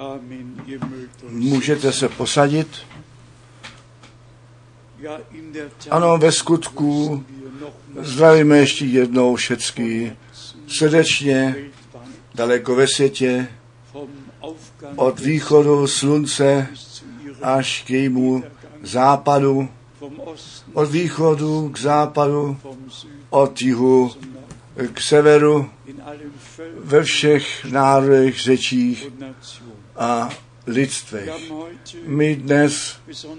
Můžete se posadit. Ano, ve skutku zdravíme ještě jednou všecky srdečně, daleko ve světě, od východu slunce až k jejímu západu, od východu k západu, od jihu k severu, ve všech národech, řečích a lidstvech. My dnes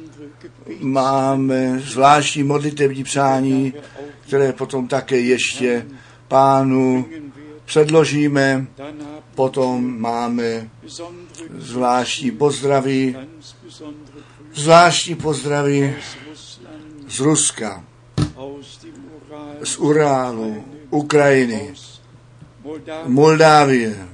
máme zvláštní modlitevní přání, které potom také ještě Pánu předložíme. Potom máme zvláštní pozdraví z Ruska, z Urálu, Ukrajiny, Moldávie,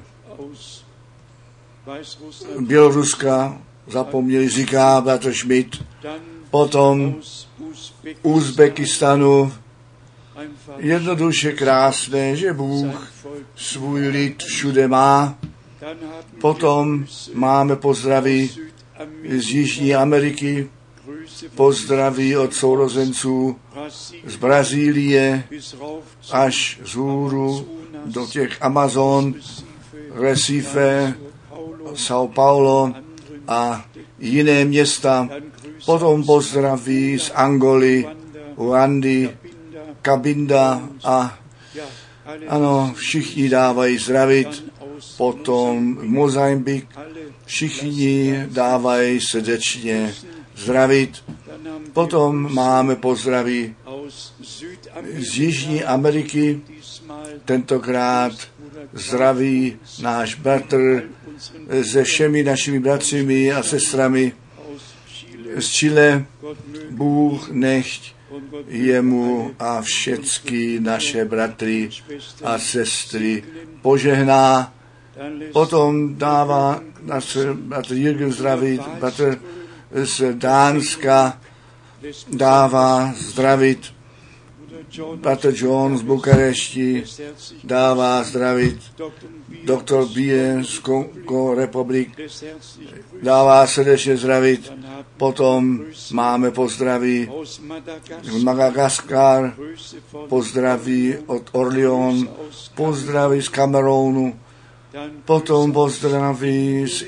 Běloruska, zapomněli, říká bratr Schmidt, potom Uzbekistanu. Jednoduše krásné, že Bůh svůj lid všude má. Potom máme pozdraví z Jižní Ameriky, pozdraví od sourozenců z Brazílie až vzhůru do těch Amazon, Recife, São Paulo a jiné města. Potom pozdraví z Angoly, Ugandy, Cabinda a ano, všichni dávají zdravit. Potom Mozambik, všichni dávají srdečně zdravit. Potom máme pozdraví z Jižní Ameriky, tentokrát zdraví náš bratr se všemi našimi bratřimi a sestrami z Chile. Bůh nechť jemu a všecky naše bratry a sestry požehná. Potom dává náš bratr Jürgen zdravit, bratr z Dánska dává zdravit, bratr John z Bukarešti dává zdravit, doktor Bie z Kongo republik dává srdečně zdravit. Potom máme pozdraví z Madagaskar, pozdraví od Orleans, pozdraví z Kamerunu, potom pozdraví z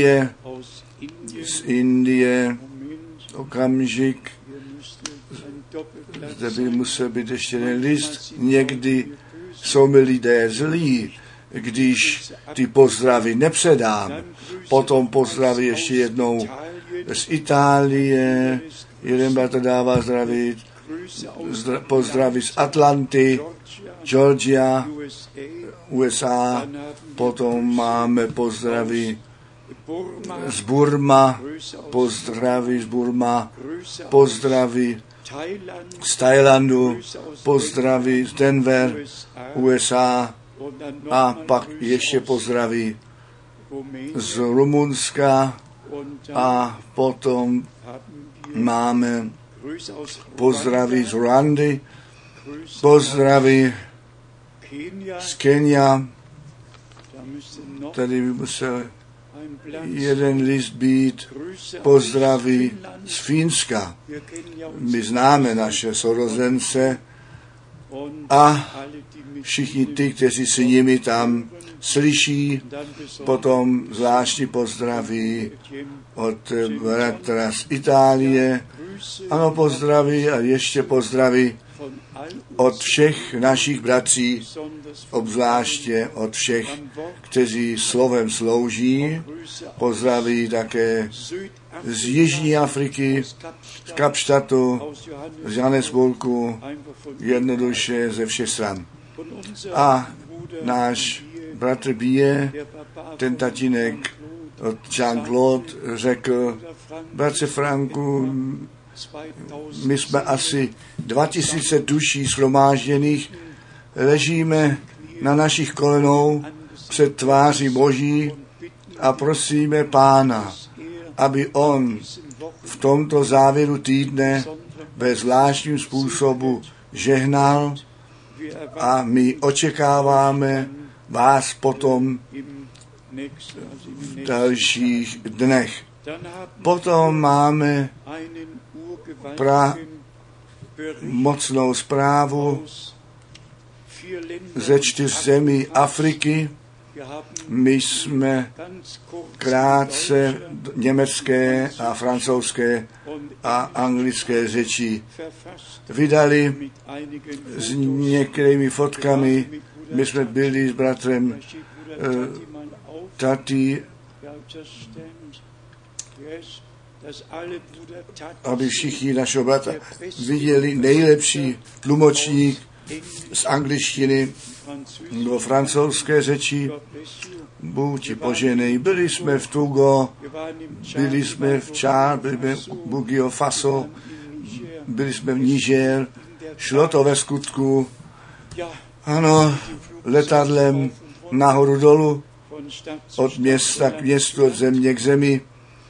Indie, okamžik, zde by musel být ještě jeden list. Někdy jsou mi lidé zlí, když ty pozdravy nepředám. Potom pozdraví ještě jednou z Itálie, jeden bratr dává zdravit, pozdraví z Atlanty, Georgia, USA, potom máme pozdraví z Burma, pozdraví z Thailandu, pozdraví z Denver, USA a pak ještě pozdraví z Rumunska a potom máme pozdraví z Rwandy, pozdraví z Kenia, tady by musel jeden list být, pozdraví z Fínska. My známe naše sourozence a všichni ty, kteří si nimi tam slyší, potom zvláštní pozdraví od bratra z Itálie, ano, pozdraví a ještě pozdraví od všech našich bratří, obzvláště od všech, kteří slovem slouží, pozdraví také z Jižní Afriky, z Kapštatu, z Johannesburgu, jednoduše ze všech stran. A náš bratr Bie, ten tatínek od Jean-Claude, řekl, bratře Franku, my jsme asi 2000 duší shromážděných, ležíme na našich kolenou před tváří Boží a prosíme Pána, aby on v tomto závěru týdne ve zvláštním způsobu žehnal a my očekáváme vás potom dalších dnech. Potom máme mocnou zprávu ze 4 zemí Afriky. My jsme krátce německé a francouzské a anglické řeči vydali s některými fotkami. My jsme byli s bratrem Tati, aby všichni našeho bratra viděli nejlepší tlumočník z angličtiny do francouzské řeči. Bůh ti poženej. Byli jsme v Togo, byli jsme v Čad, byli jsme v Burkina Faso, byli jsme v Niger. Šlo to ve skutku, ano, letadlem nahoru dolů, od města k městu, od země k zemi.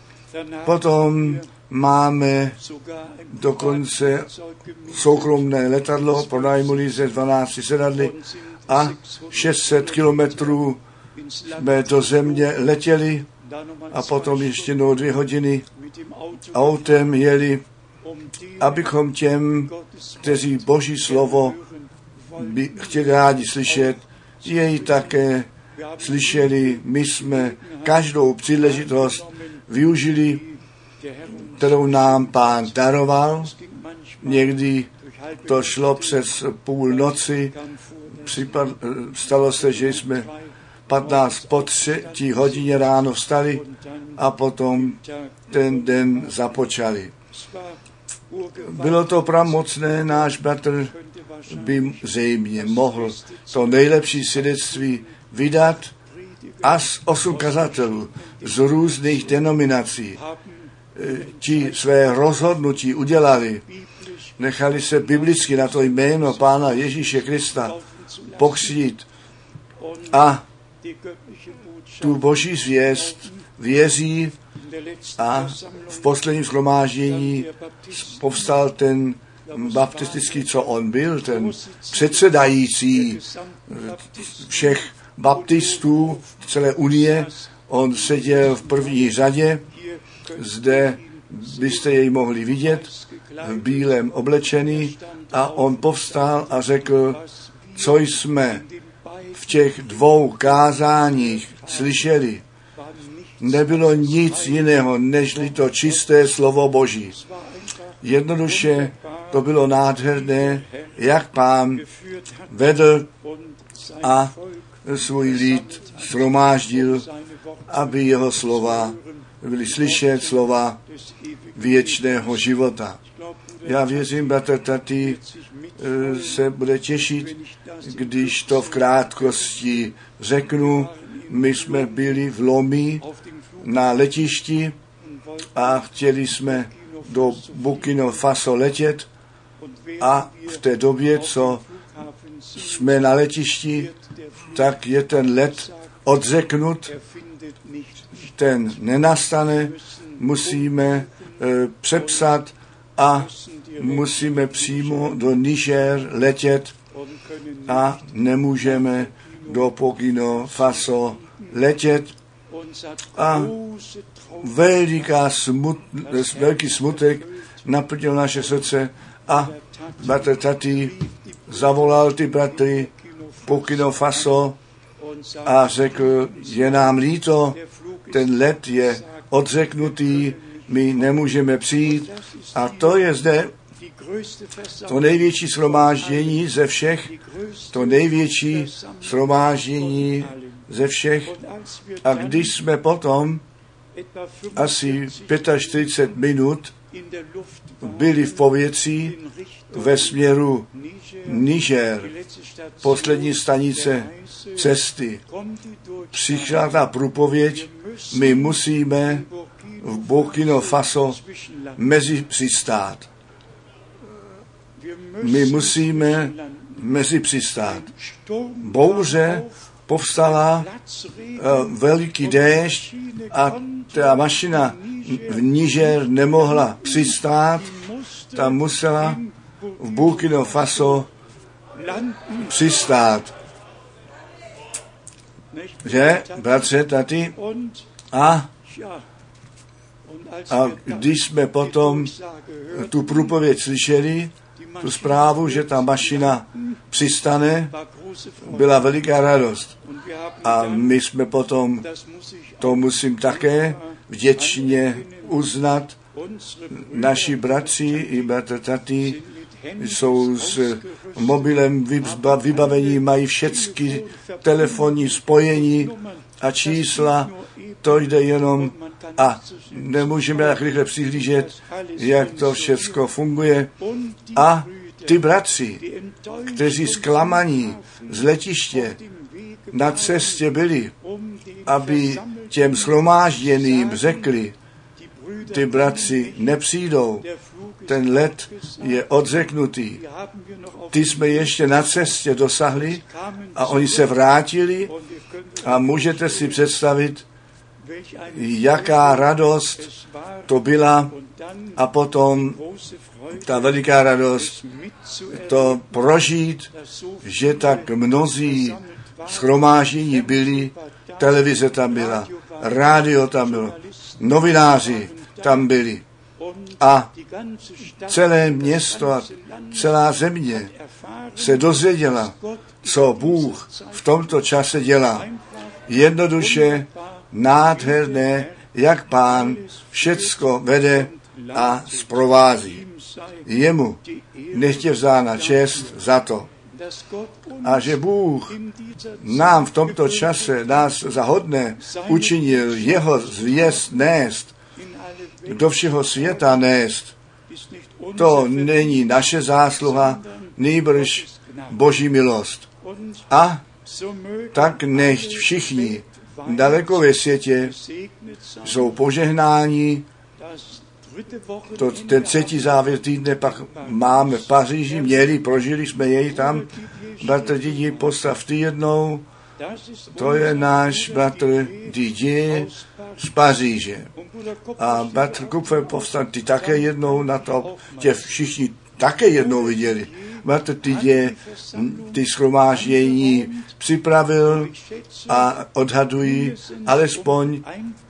Potom máme dokonce soukromé letadlo, pronajmuli ze 12 sedadly a 600 kilometrů jsme do země letěli a potom ještě 2 hodiny autem jeli, abychom těm, kteří Boží slovo by chtěli rádi slyšet, jej také slyšeli. My jsme každou příležitost využili, kterou nám Pán daroval. Někdy to šlo přes půl noci. Stalo se, že jsme 15 po 3 hodině ráno vstali a potom ten den započali. Bylo to pramocné, náš bratr by zřejmě mohl to nejlepší svědectví vydat. Až 8 kazatelů z různých denominací ti své rozhodnutí udělali, nechali se biblicky na to jméno Pána Ježíše Krista pokřtít a tu Boží zvěst věří a v posledním shromáždění povstal ten baptistický, co on byl, ten předsedající všech baptistů celé unie. On seděl v první řadě, zde byste jej mohli vidět, v bílém oblečený, a on povstal a řekl, co jsme v těch 2 kázáních slyšeli, nebylo nic jiného, nežli to čisté slovo Boží. Jednoduše to bylo nádherné, jak Pán vedl a svůj lid shromáždil, aby jeho slova byly slyšet, slova věčného života. Já věřím, bratr Tati se bude těšit, když to v krátkosti řeknu. My jsme byli v Lomé na letišti a chtěli jsme do Burkina Faso letět a v té době, co jsme na letišti, tak je ten let odřeknut, ten nenastane, musíme přepsat a musíme přímo do Niger letět a nemůžeme do Burkina Faso letět. A velký smutek naplnil naše srdce a bratr Tati zavolal ty bratry Burkina Faso a řekl, je nám líto, ten let je odřeknutý, my nemůžeme přijít. A to je zde to největší shromáždění ze všech, to největší shromáždění ze všech. A když jsme potom asi 45 minut byli v povětří ve směru Niger, poslední stanice cesty, přišla ta průpověď, my musíme v Burkina Faso mezi přistát. My musíme mezi přistát. Bouře povstala, veliký déšť a ta mašina v Niger nemohla přistát, ta musela v Burkina Faso přistát. že, bratře, taty, a když jsme potom tu průpověď slyšeli, tu zprávu, že ta mašina přistane, byla veliká radost. A my jsme potom, to musím také vděčně uznat, naši bratři i bratr taty jsou s mobilem vybavení, mají všechny telefonní spojení a čísla, to jde jenom a nemůžeme tak rychle přihlížet, jak to všecko funguje. A ty bratři, kteří zklamaní z letiště na cestě byli, aby těm shromážděným řekli, ty bratři nepřijdou, ten let je odřeknutý. Ty jsme ještě na cestě dosahli a oni se vrátili a můžete si představit, jaká radost to byla a potom ta veliká radost to prožít, že tak mnozí shromáždění byli, televize tam byla, rádio tam bylo, novináři tam byli a celé město a celá země se dozvěděla, co Bůh v tomto čase dělá. Jednoduše nádherné, jak Pán všecko vede a zprovází. Jemu nechtě vzána čest za to. A že Bůh nám v tomto čase nás za hodné učinil jeho zvěst nést, do všeho světa nést, to není naše zásluha, nýbrž Boží milost. A tak nechť všichni daleko ve světě jsou požehnáni. Ten třetí závěr týdne pak máme v Paříži, prožili jsme jej tam. Bratr Didier, postavte jednou, to je náš bratr Didier z Paříže. A bratr Kupfer, povstaňte také jednou na to, tě všichni také jednou viděli. Bratr Didier ty shromáždění připravil a odhadují alespoň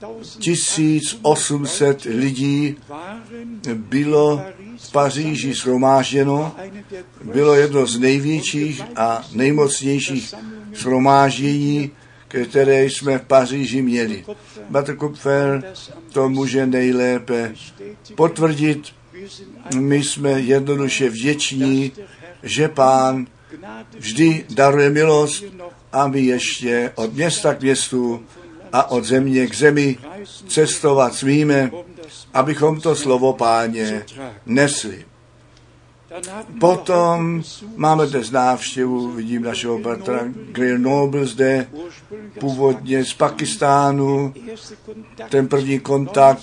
1800 lidí bylo v Paříži shromážděno. Bylo jedno z největších a nejmocnějších shromáždění, které jsme v Paříži měli. Bratr Kupfer to může nejlépe potvrdit. My jsme jednoduše vděční, že Pán vždy daruje milost a my ještě od města k městu a od země k zemi cestovat smíme, abychom to slovo Páně nesli. Potom máme dnes návštěvu, vidím našeho bratra Grenoble zde, původně z Pakistánu, ten první kontakt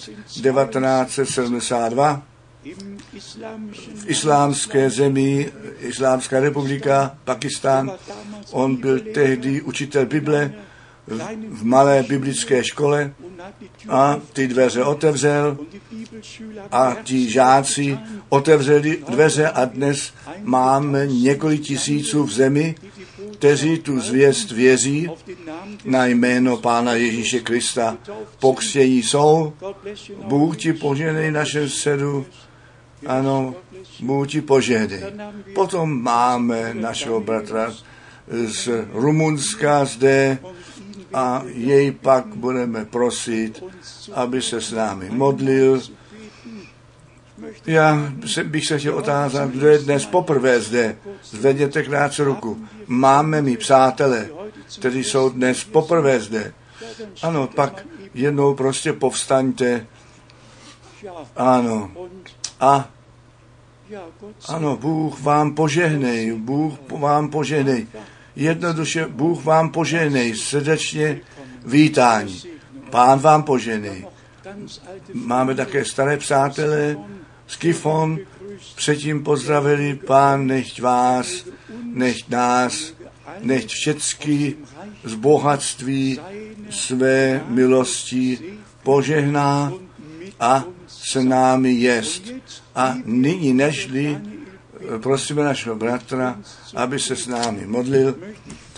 1972, v islámské zemi, Islámská republika, Pakistán. On byl tehdy učitel Bible v malé biblické škole a ty dveře otevřel a ti žáci otevřeli dveře a dnes máme několik tisíců v zemi, kteří tu zvěst věří na jméno Pána Ježíše Krista. Pokřtění jsou. Bůh ti požehnej našem středu. Ano, Bůh ti požehnej. Potom máme našeho bratra z Rumunska zde a jej pak budeme prosit, aby se s námi modlil. Já bych se chtěl otázat, kdo je dnes poprvé zde. Zvedněte krátce ruku. Máme my přátele, kteří jsou dnes poprvé zde. Ano, pak jednou prostě povstaňte. Ano. A ano, Bůh vám požehnej, Bůh vám požehnej. Jednoduše Bůh vám požehnej, srdečně vítání. Pán vám požehnej. Máme také staré přátelé z Kyfon, předtím pozdravili, Pán nechť vás, nechť nás, nechť všecky z bohatství své milosti požehná a s námi jest. A nyní nežli prosíme našeho bratra, aby se s námi modlil,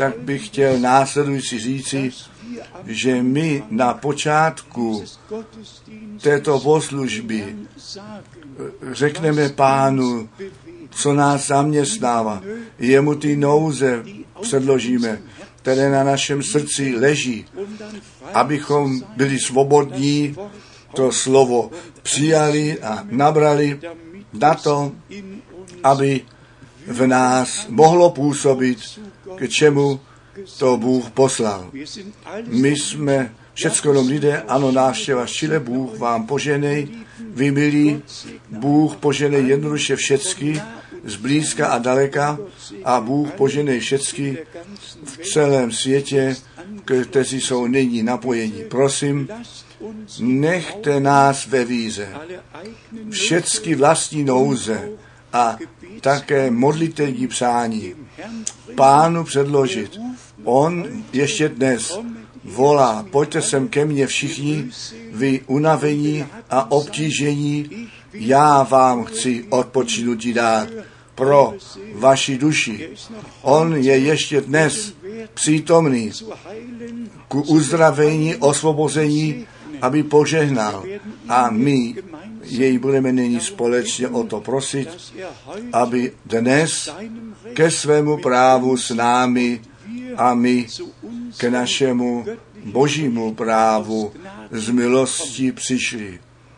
tak bych chtěl následující říci, že my na počátku této bohoslužby řekneme Pánu, co nás zaměstnává. Jemu ty nouze předložíme, které na našem srdci leží, abychom byli svobodní, to slovo přijali a nabrali na to, aby v nás mohlo působit, k čemu to Bůh poslal. My jsme všecko jenom lidé, ano, návštěva Chile, Bůh vám poženej, vy milí, Bůh poženej jednoduše všecky, zblízka a daleka, a Bůh poženej všecky v celém světě, kteří jsou nyní napojeni. Prosím, nechte nás ve víře. Všecky vlastní nouze a také modlitevní přání Pánu předložit. On ještě dnes volá, pojďte sem ke mně všichni, vy unavení a obtížení, já vám chci odpočinutí dát pro vaši duši. On je ještě dnes přítomný k uzdravení, osvobození, aby požehnal. A my jej budeme nyní společně o to prosit, aby dnes ke svému právu s námi a my k našemu božímu právu z milosti přišli.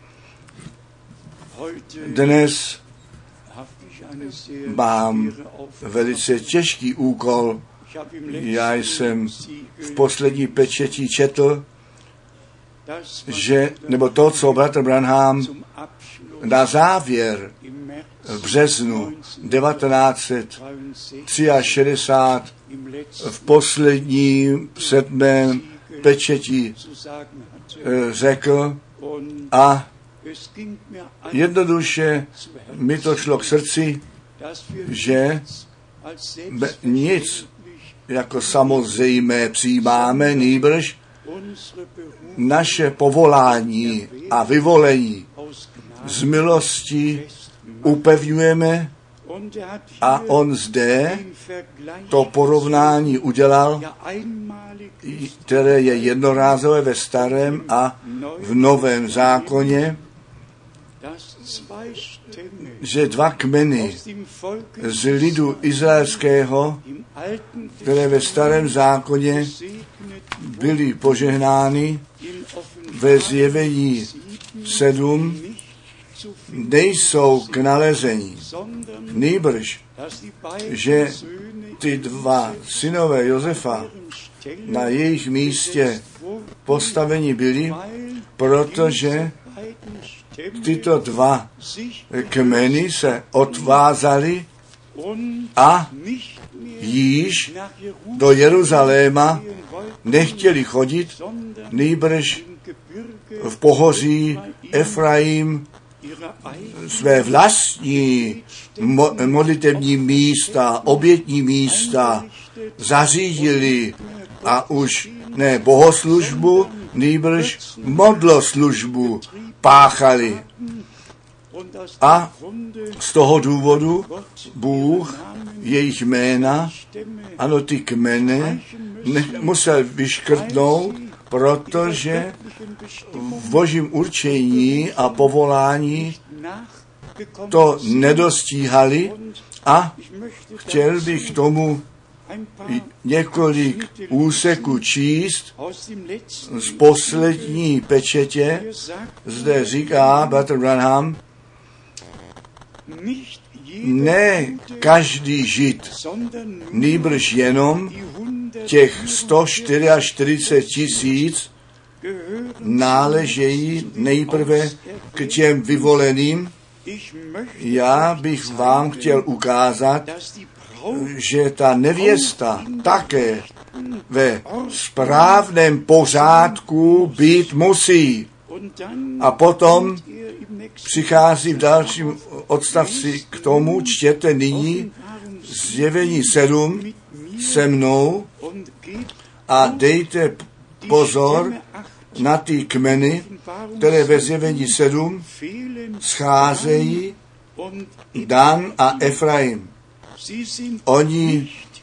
Dnes mám velice těžký úkol. Já jsem v poslední pečetí četl, že, nebo to, co bratr Branham na závěr v březnu 1963 v posledním 7. pečetí řekl, a jednoduše mi to šlo k srdci, že nic jako samozřejmé přijímáme, nýbrž naše povolání a vyvolení z milosti upevňujeme, a on zde to porovnání udělal, které je jednorázové ve starém a v novém zákoně, že 2 kmeny z lidu izraelského, které ve starém zákoně byly požehnány, ve Zjevení 7 nejsou k nalezení. Nýbrž, že ty 2 synové Josefa na jejich místě postaveni byli, protože tyto 2 kmeny se odvázali a již do Jeruzaléma nechtěli chodit, nýbrž v pohoří Efraim své vlastní modlitevní místa, obětní místa zařídili, a už ne bohoslužbu, nýbrž modloslužbu páchali. A z toho důvodu Bůh jejich jména, ano, ty kmeny, musel vyškrtnout, protože v božím určení a povolání to nedostíhali, a chtěl bych k tomu několik úseků číst z poslední pečetě. Zde říká bratr Branham, ne každý Žid, nýbrž jenom těch 144 000 náležejí nejprve k těm vyvoleným. Já bych vám chtěl ukázat, že ta nevěsta také ve správném pořádku být musí. A potom přichází v dalším odstavci k tomu, čtěte nyní Zjevení 7 se mnou a dejte pozor na ty kmeny, které ve Zjevení 7 scházejí, Dan a Efraim. Oni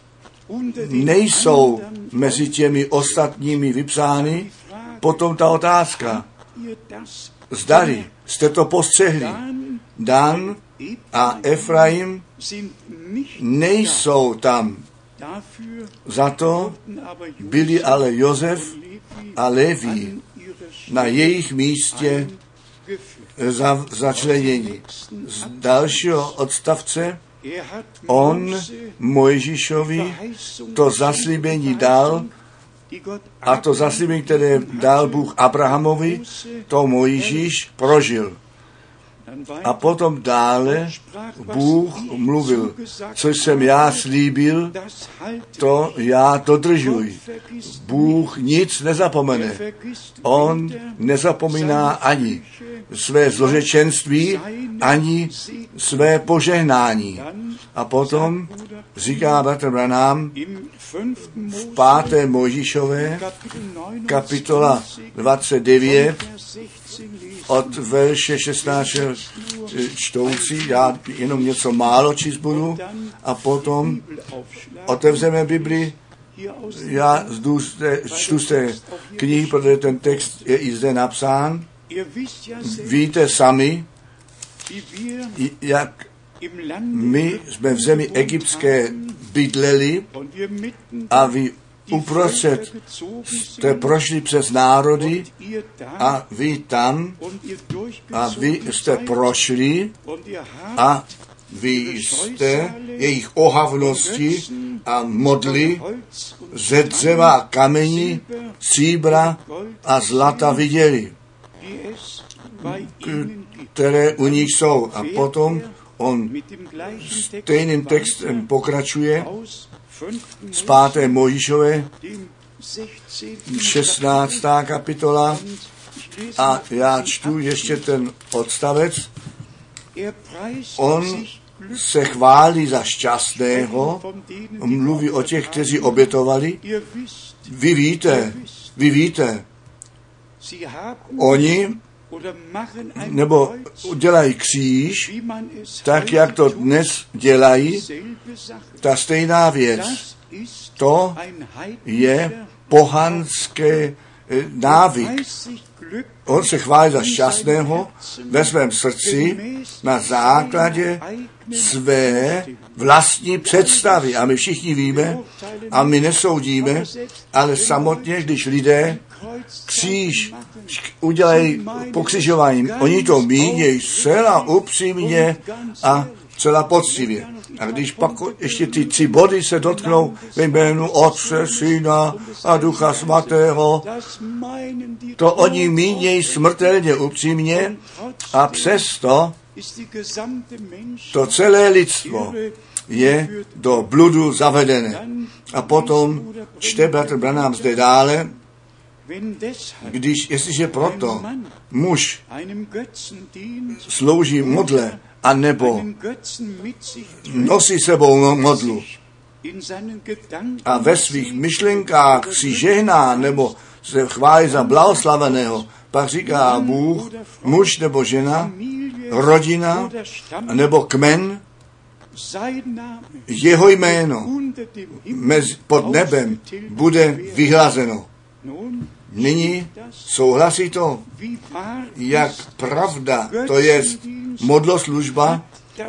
nejsou mezi těmi ostatními vypsány, potom ta otázka, zdali jste to postřehli, Dan a Efraim nejsou tam. Za to byli ale Josef a Leví na jejich místě začlenění. Z dalšího odstavce on Mojžíšovi to zaslíbení dal, a to zaslíbení, které dal Bůh Abrahamovi, to Mojžíš prožil. A potom dále Bůh mluvil, co jsem já slíbil, to já dodržuji. Bůh nic nezapomene. On nezapomíná ani své zlořečenství, ani své požehnání. A potom říká bratr Branham v 5. Mojžíšové, kapitola 29, od verše 16 čtoucí, já jenom něco málo číst budu, a potom otevřeme Bibli. Já čtu z té knihy, protože ten text je i zde napsán. Víte sami, jak my jsme v zemi egyptské bydleli a vy uprostřed jste prošli přes národy a vy tam a vy jste prošli a vy jste jejich ohavnosti a modly ze dřeva a kamení, stříbra a zlata viděli, které u nich jsou. A potom on stejným textem pokračuje z 5. Mojžíšové, 16. kapitola, a já čtu ještě ten odstavec. On se chválí za šťastného, mluví o těch, kteří obětovali. Vy víte, oni nebo udělají kříž, tak jak to dnes dělají, ta stejná věc. To je pohanské návyk. On se chválí za šťastného ve svém srdci na základě své vlastní představy. A my všichni víme, a my nesoudíme, ale samotně, když lidé kříž udělají pokřižování, oni to mínějí zcela upřímně a zcela poctivě. A když pak ještě ty 3 body se dotknou ve jménu Otce, Syna a Ducha Svatého, to oni mínějí smrtelně upřímně, a přesto to celé lidstvo je do bludu zavedené. A potom čte bratr Branham zde dále, jestliže proto muž slouží modle, a nebo nosí sebou modlu a ve svých myšlenkách si žehná, nebo se chválí za blahoslaveného, pak říká Bůh, muž nebo žena, rodina nebo kmen, jeho jméno pod nebem bude vyhlazeno. Nyní souhlasí to, jak pravda, to je modloslužba,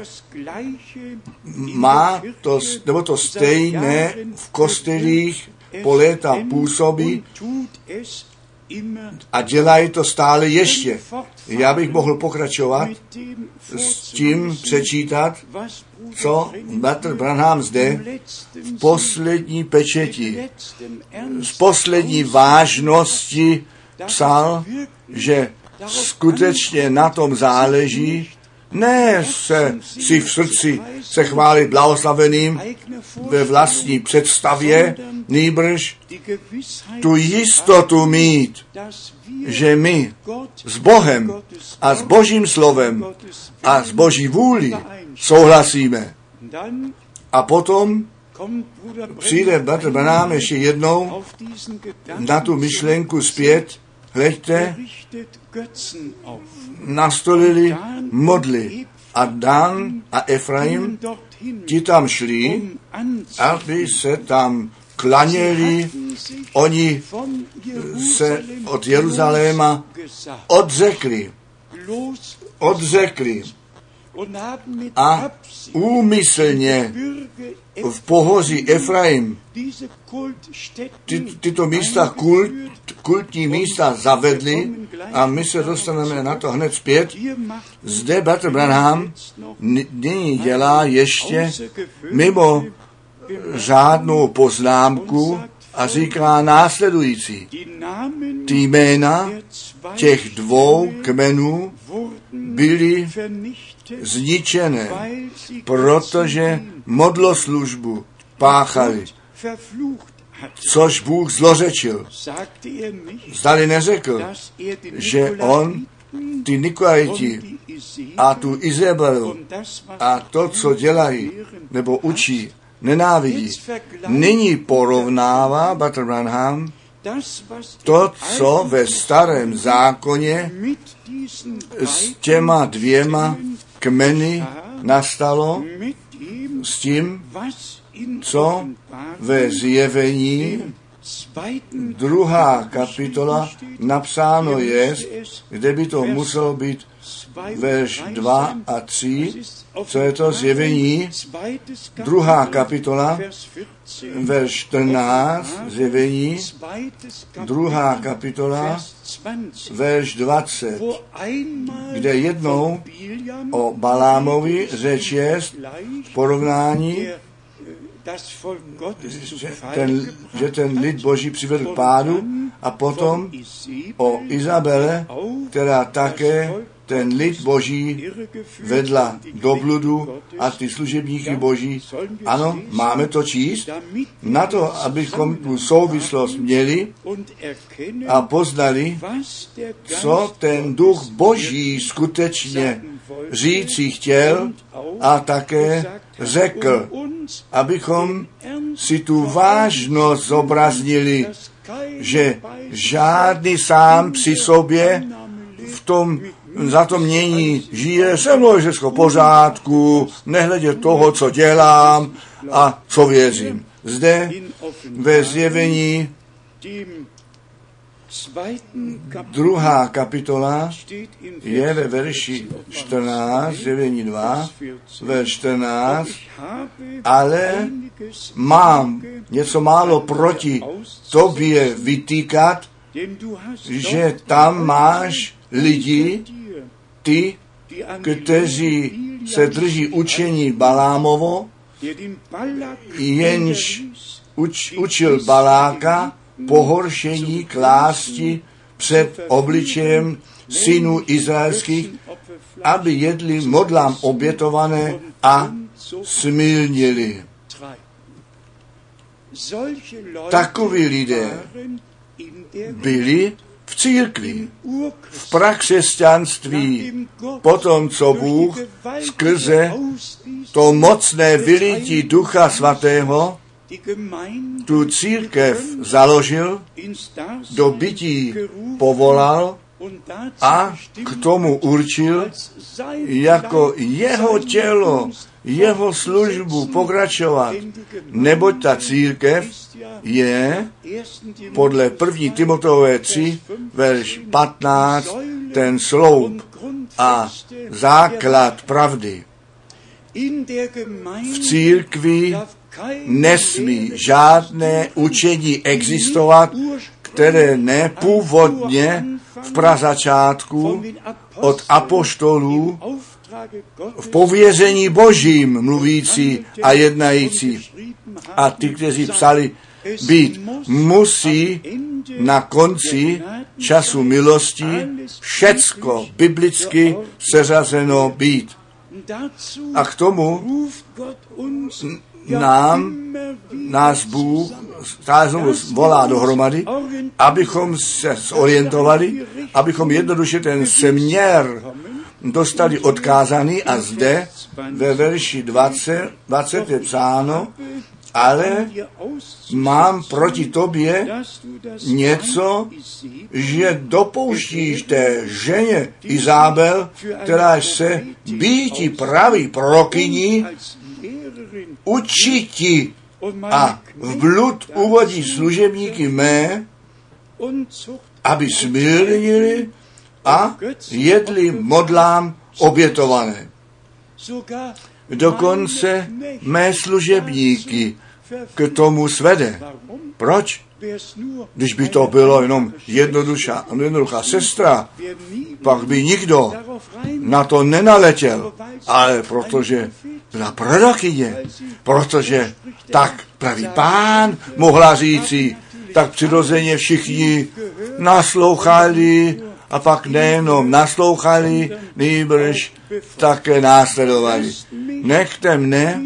má to, nebo to stejné v kostelích po léta působí a dělají to stále ještě. Já bych mohl pokračovat s tím přečítat, co bratr Branham zde v poslední pečeti, z poslední vážnosti psal, že skutečně na tom záleží, ne si v srdci se chválit blahoslaveným ve vlastní představě, nýbrž tu jistotu mít, že my s Bohem a s Božím slovem a s Boží vůlí souhlasíme. A potom přijde bratr Branham ještě jednou na tu myšlenku zpět. Hleďte, nastolili modly a Dan a Efraim ti tam šli, aby se tam klaněli, oni se od Jeruzaléma odřekli a úmyslně v pohoří Efraim tyto místa, kultní místa zavedli a my se dostaneme na to hned zpět. Zde Bratr Branham nyní dělá ještě mimo žádnou poznámku a říká následující. Ty jména těch dvou kmenů byly zničené, protože modloslužbu páchali, což Bůh zlořečil. Zdali neřekl, že on ty Nikolajti a tu Izabelu a to, co dělají nebo učí, nenávidí. Nyní porovnává Bratr Branham to, co ve Starém zákoně s těma dvěma kmeny nastalo, s tím, co ve Zjevení 2. kapitola napsáno je, kde by to muselo být verš 2 a 3, co je to Zjevení, 2. kapitola, verš 14, Zjevení, 2. kapitola, verš 20, kde jednou o Balámovi řeč je v porovnání, že ten lid Boží přivedl k pádu, a potom o Izabele, která také ten lid Boží vedla do bludu a ty služebníky Boží. Ano, máme to číst na to, abychom tu souvislost měli a poznali, co ten duch Boží skutečně říci chtěl a také řekl, abychom si tu vážnost zobraznili, že žádný sám při sobě v tom zatomění žije, se mnou je všechno v pořádku, nehledě toho, co dělám a co věřím. Zde ve Zjevení 2. kapitola je ve verši 14, Zjevení 2, verš 14, ale mám něco málo proti tobě vytýkat, že tam máš lidi, ty, kteří se drží učení Balámovo, jenž učil Baláka pohoršení klásti před obličejem synů izraelských, aby jedli modlám obětované a smilnili. Takoví lidé byli v církvi, v prakřesťanství, potom, co Bůh skrze to mocné vylití Ducha Svatého tu církev založil, do bytí povolal a k tomu určil jako jeho tělo, jeho službu pokračovat, neboť ta církev je podle 1. Timoteové 3, verš 15, ten sloup a základ pravdy. V církvi nesmí žádné učení existovat, které nepůvodně v prazačátku od apoštolů v pověření Božím mluvící a jednající. A ty, kteří psali, být musí na konci času milosti všecko biblicky seřazeno být. A k tomu nás Bůh stále znovu volá dohromady, abychom se zorientovali, abychom jednoduše ten směr dostali odkázaný, a zde ve verši 20 je psáno, ale mám proti tobě něco, že dopouštíš té ženě Izabel, která se býti praví prorokyní, učiti a v blud uvodí služebníky mé, aby smírnili a jedli modlám obětované. Dokonce mé služebníky k tomu svede. Proč? Když by to bylo jenom jednoduchá sestra, pak by nikdo na to nenaletěl. Ale protože byla prorokyně, protože tak pravý Pán mohla říci, tak přirozeně všichni naslouchali a pak nejenom naslouchali, nýbrž také následovali. Nechte mne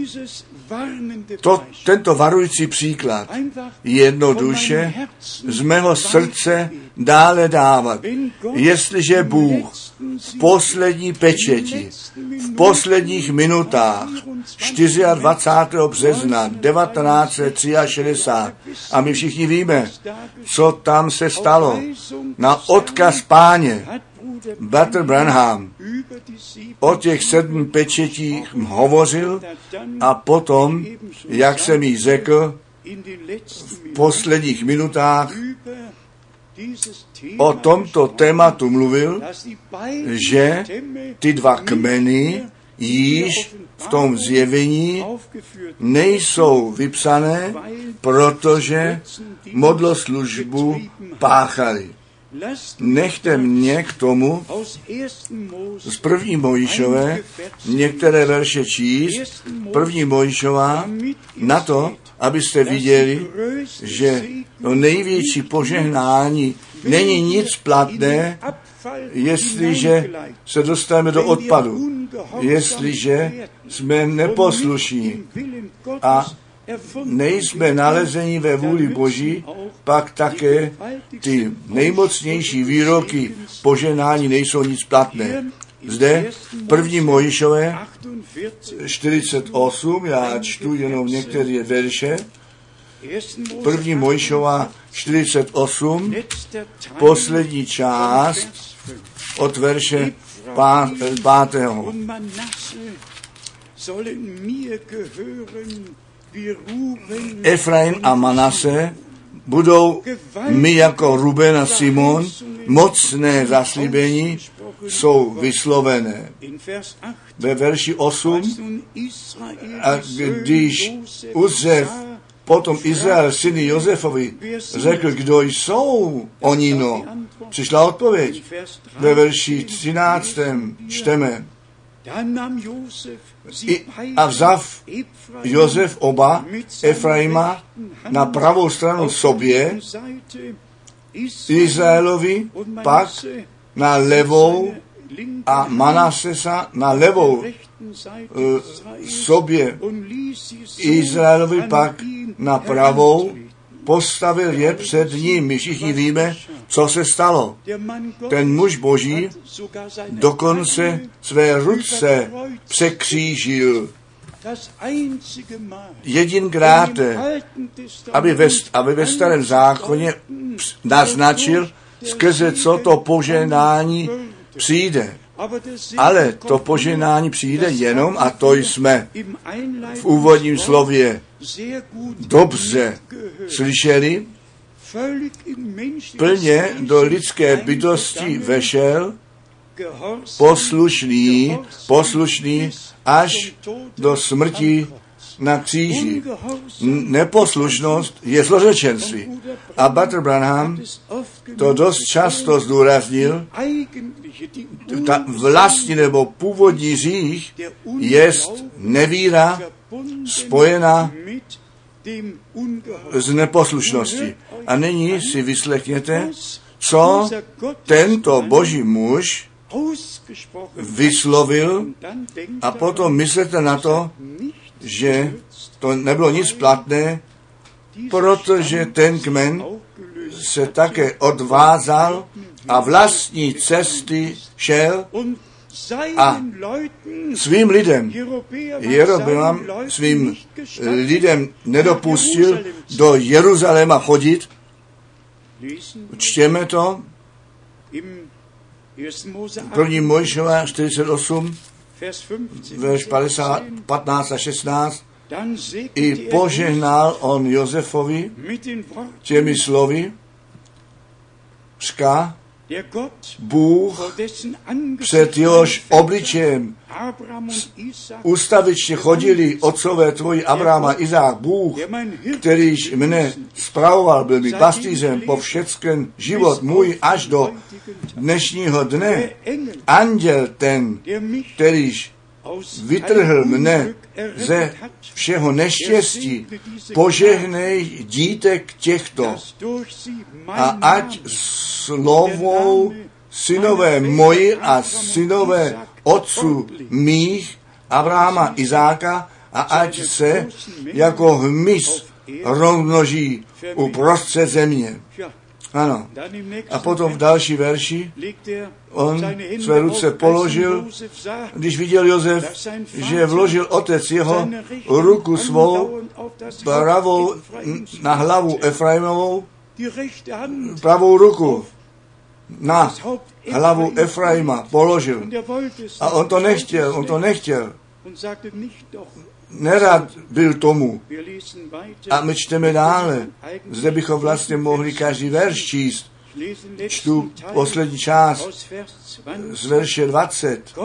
tento varující příklad jednoduše z mého srdce dále dávat. Jestliže Bůh v poslední pečeti, v posledních minutách 24. března 1963, a my všichni víme, co tam se stalo, na odkaz Páně, Bratr Branham o těch 7 pečetích hovořil a potom, jak jsem jí řekl, v posledních minutách o tomto tématu mluvil, že ty 2 kmeny již v tom zjevení nejsou vypsané, protože modloslužbu páchali. Nechte mě k tomu z 1. Mojžíšové některé verše číst, 1. Mojžíšová, na to, abyste viděli, že to největší požehnání není nic platné, jestliže se dostaneme do odpadu, jestliže jsme neposlušní a nejsme nalezeni ve vůli Boží, pak také ty nejmocnější výroky požehnání nejsou nic platné. Zde 1. Mojžíšové 48, já čtu jenom některé verše, 1. Mojžíšova 48, poslední část od verše 5. Efraim a Manase budou my jako Ruben a Simon, mocné zaslíbení jsou vyslovené. Ve verši 8, a když uzřev potom Izrael, syny Josefovi, řekl, kdo jsou oni, no. Přišla odpověď. Ve verši 13. čteme. A vzav Josef oba Efraima na pravou stranu sobě, Izraelovi pak na levou a Manasesa na levou sobě, Izraelovi pak na pravou, postavil je před ním. My všichni víme, co se stalo. Ten muž Boží dokonce své ruce překřížil. Jedinkrát, aby ve Starém zákoně naznačil, skrze co to požehnání přijde. Ale to požehnání přijde jenom, a to jsme v úvodním slově dobře slyšeli, plně do lidské bytosti vešel, poslušný až do smrti na kříži. Neposlušnost je zlořečenství. A Bratr Branham to dost často zdůraznil, ta vlastní nebo původní hřích jest nevíra spojená z neposlušnosti. A nyní si vyslechněte, co tento Boží muž vyslovil, a potom myslete na to, že to nebylo nic platné, protože ten kmen se také odvázal a vlastní cesty šel a svým lidem, Jeroboam svým lidem nedopustil do Jeruzaléma chodit. Čtěme to, 1. Mojžíšova 48, verš 15 a 16, i požehnal on Josefovi těmi slovy, říká, Bůh, před jehož obličejem ustavičně chodili otcové tvoji Abraham a Izák, Bůh, kterýž mne spravoval, byl mi pastýřem po všecken život můj až do dnešního dne. Anděl ten, kterýž vytrhl mne ze všeho neštěstí, požehnej dítek těchto a ať slovou synové moji a synové otců mých, Abrahama, Izáka, a ať se jako hmyz rozmnoží uprostřed země. Ano. A potom v další verši on své ruce položil, když viděl Josef, že vložil otec jeho ruku svou pravou na hlavu Efraimovou, pravou ruku na hlavu Efraima položil. A on to nechtěl. Nerad byl tomu. A my čteme dále. Zde bychom vlastně mohli každý verš číst. Čtu poslední část z verše 20.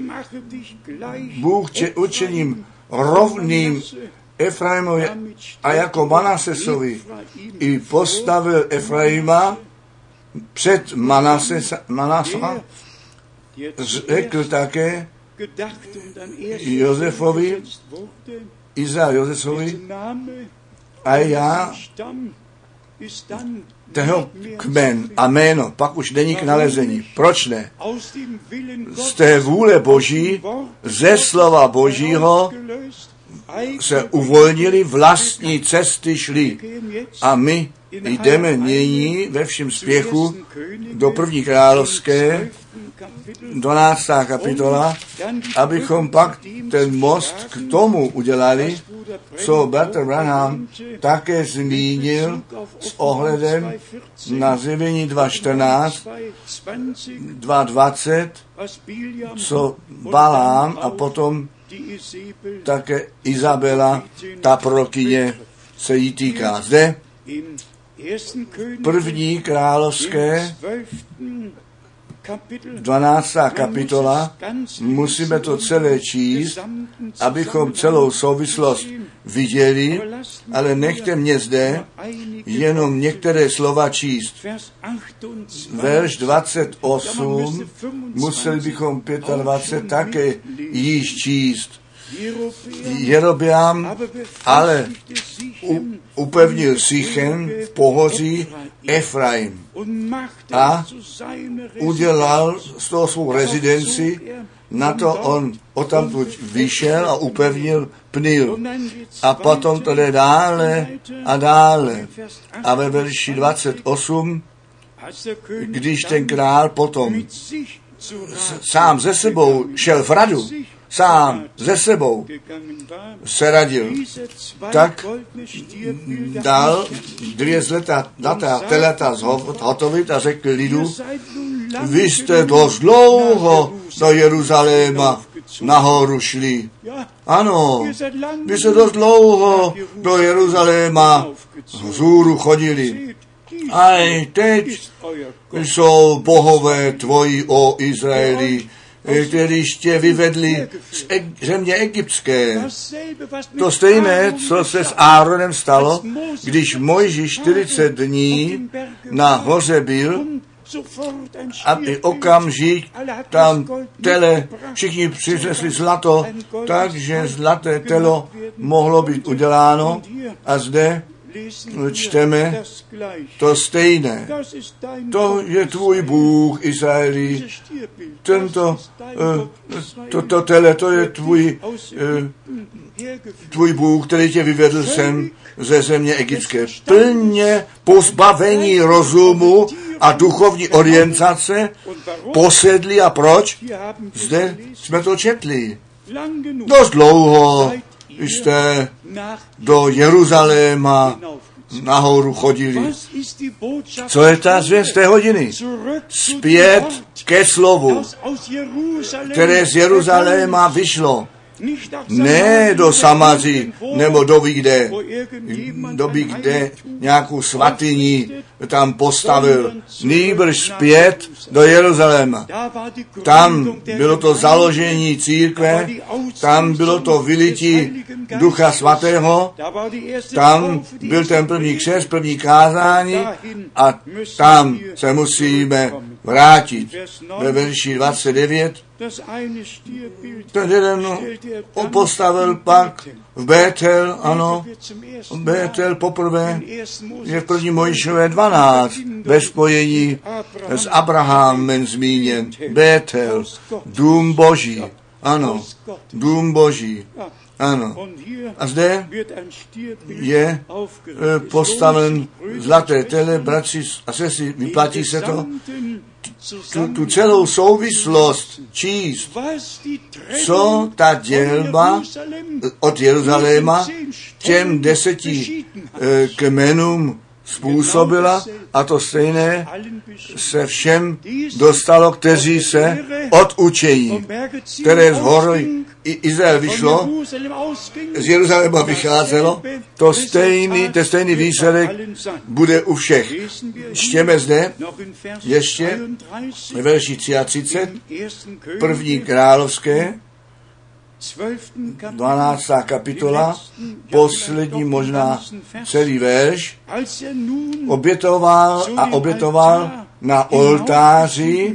Bůh tě učiním rovným Efraimovi a jako Manasesovi i postavil Efraima před Manasesa, řekl také Josefovi, Josefovi, a já tého kmen a jméno pak už není k nalezení. Proč ne? Z té vůle Boží, ze slova Božího se uvolnili, vlastní cesty šli. A my jdeme nyní ve všem spěchu do 1. královské, 12. kapitola, abychom pak ten most k tomu udělali, co bratr Branham také zmínil s ohledem na Zjevení 2.14, 2.20, co Balám a potom také Izabela, ta prorokyně, se jí týká. Zde 1. královské 12. kapitola, musíme to celé číst, abychom celou souvislost viděli, ale nechte mě zde jenom některé slova číst. Verš 28, museli bychom 25 také již číst. Jerobeam ale upevnil Sichem v pohoří Efraim a udělal z toho svou rezidenci, na to on odtamtud vyšel a upevnil Pnil. A potom to jde dále a dále. A ve verši 28, když ten král potom sám ze sebou šel v radu, sám ze sebou se radil, tak dal 2 zlatá telata zhotovit a řekl lidu, vy jste dost dlouho do Jeruzaléma nahoru šli. Ano, vy jste dost dlouho do Jeruzaléma vzhůru chodili. A teď jsou bohové tvoji, o Izraeli, kteří tě vyvedli z země egyptské. To stejné, co se s Áronem stalo, když Mojžíš 40 dní na hoře byl, a okamžik tam tele, všichni přinesli zlato, takže zlaté telo mohlo být uděláno a zde čteme to stejné. To je tvůj Bůh, Izraeli. Toto tele, to je tvůj Bůh, který tě vyvedl sem ze země egyptské. Plně pozbavení rozumu a duchovní orientace posedli. A proč? Zde jsme to četli. Dost dlouho jste do Jeruzaléma nahoru chodili. Co je ta zvěst té hodiny? Zpět ke slovu, které z Jeruzaléma vyšlo. Ne do Samaří, nebo doby, kde nějakou svatyni tam postavil. Nýbrž zpět do Jeruzaléma. Tam bylo to založení církve, tam bylo to vylití Ducha Svatého, tam byl ten první křest, první kázání a tam se musíme vrátit. Ve verši 29 ten jeden on postavil pak v Bétel, ano, Bétel poprvé je v 1. Mojžíšové 12 ve spojení s Abrahamem zmíněn. Bétel, dům Boží, ano, dům Boží, ano. A zde je postaven zlaté tele, bratři a sestry, vyplatí se to? Tu celou souvislost číst, co ta dělba od Jeruzaléma těm 10 kmenům způsobila, a to stejné se všem dostalo, kteří se odučejí, které z hory Izrael vyšlo, z Jeruzaléma vycházelo, ten stejný výsledek bude u všech. Čtěme zde ještě ve verši 33, 1. královské, 12. kapitola, poslední možná celý verš, obětoval na oltáři,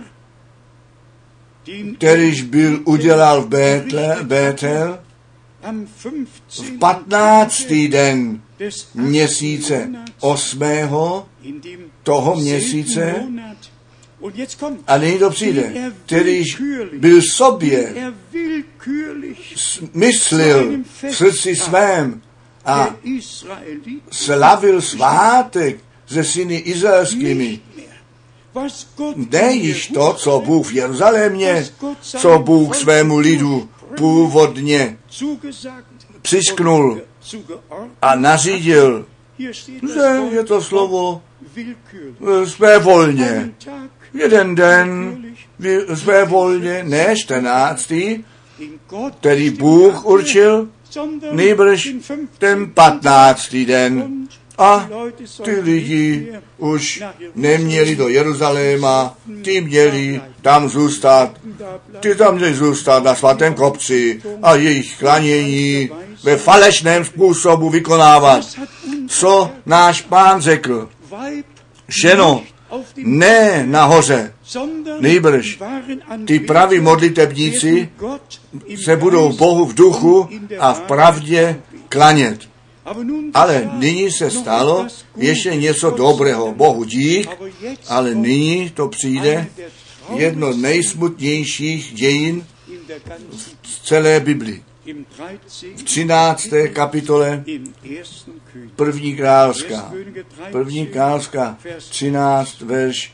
kterýž byl udělal v Bétel, v 15. den měsíce 8. toho měsíce, a nyní to přijde, kterýž byl sobě myslil v srdci svém a slavil svátek se syny izraelskými. Ne již to, co Bůh v Jeruzalémě, co Bůh svému lidu původně přisknul a nařídil. Zde je to slovo svévolně. Jeden den svévolně, ne 14., který Bůh určil, nýbrž ten 15. den. A ty lidi už neměli do Jeruzaléma, ty měli tam zůstat, na svatém kopci a jejich klanění ve falešném způsobu vykonávat. Co náš Pán řekl? Ženo, ne nahoře, nýbrž ty praví modlitebníci se budou Bohu v duchu a v pravdě klanět. Ale nyní se stalo ještě něco dobrého. Bohu dík, ale nyní to přijde jedno z nejsmutnějších dějin v celé Biblii. V 13. kapitole 1. královská 13. verš.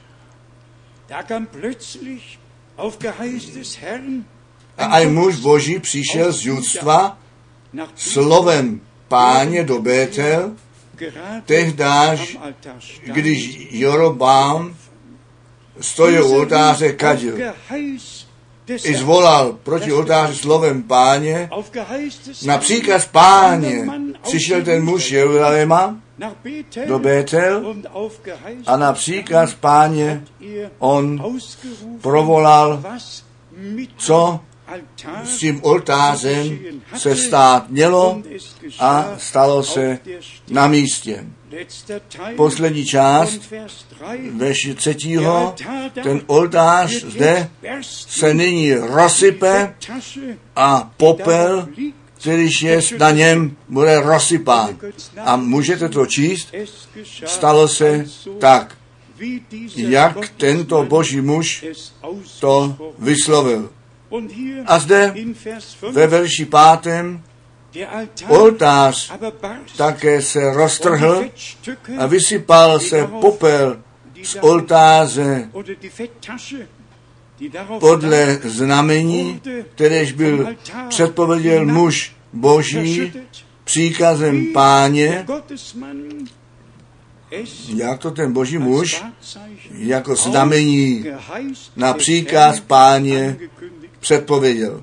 A aj muž Boží přišel z judstva slovem Páně do Bétel, tehdáž, když Jorobám stojil u oltáře, kadil. I zvolal proti oltáři slovem Páně, na příkaz Páně přišel ten muž Jeruzaléma do Bétel a na příkaz Páně on provolal, co s tím oltářem se stát mělo a stalo se na místě. Poslední část, verši 3. Ten oltář zde se nyní rozsype a popel, kterýž je na něm, bude rozsypán. A můžete to číst? Stalo se tak, jak tento boží muž to vyslovil. A zde ve verši 5. oltář také se roztrhl a vysypal se popel z oltáře podle znamení, kteréž byl předpověděl muž Boží příkazem Páně, jak to ten boží muž jako znamení na příkaz Páně předpověděl.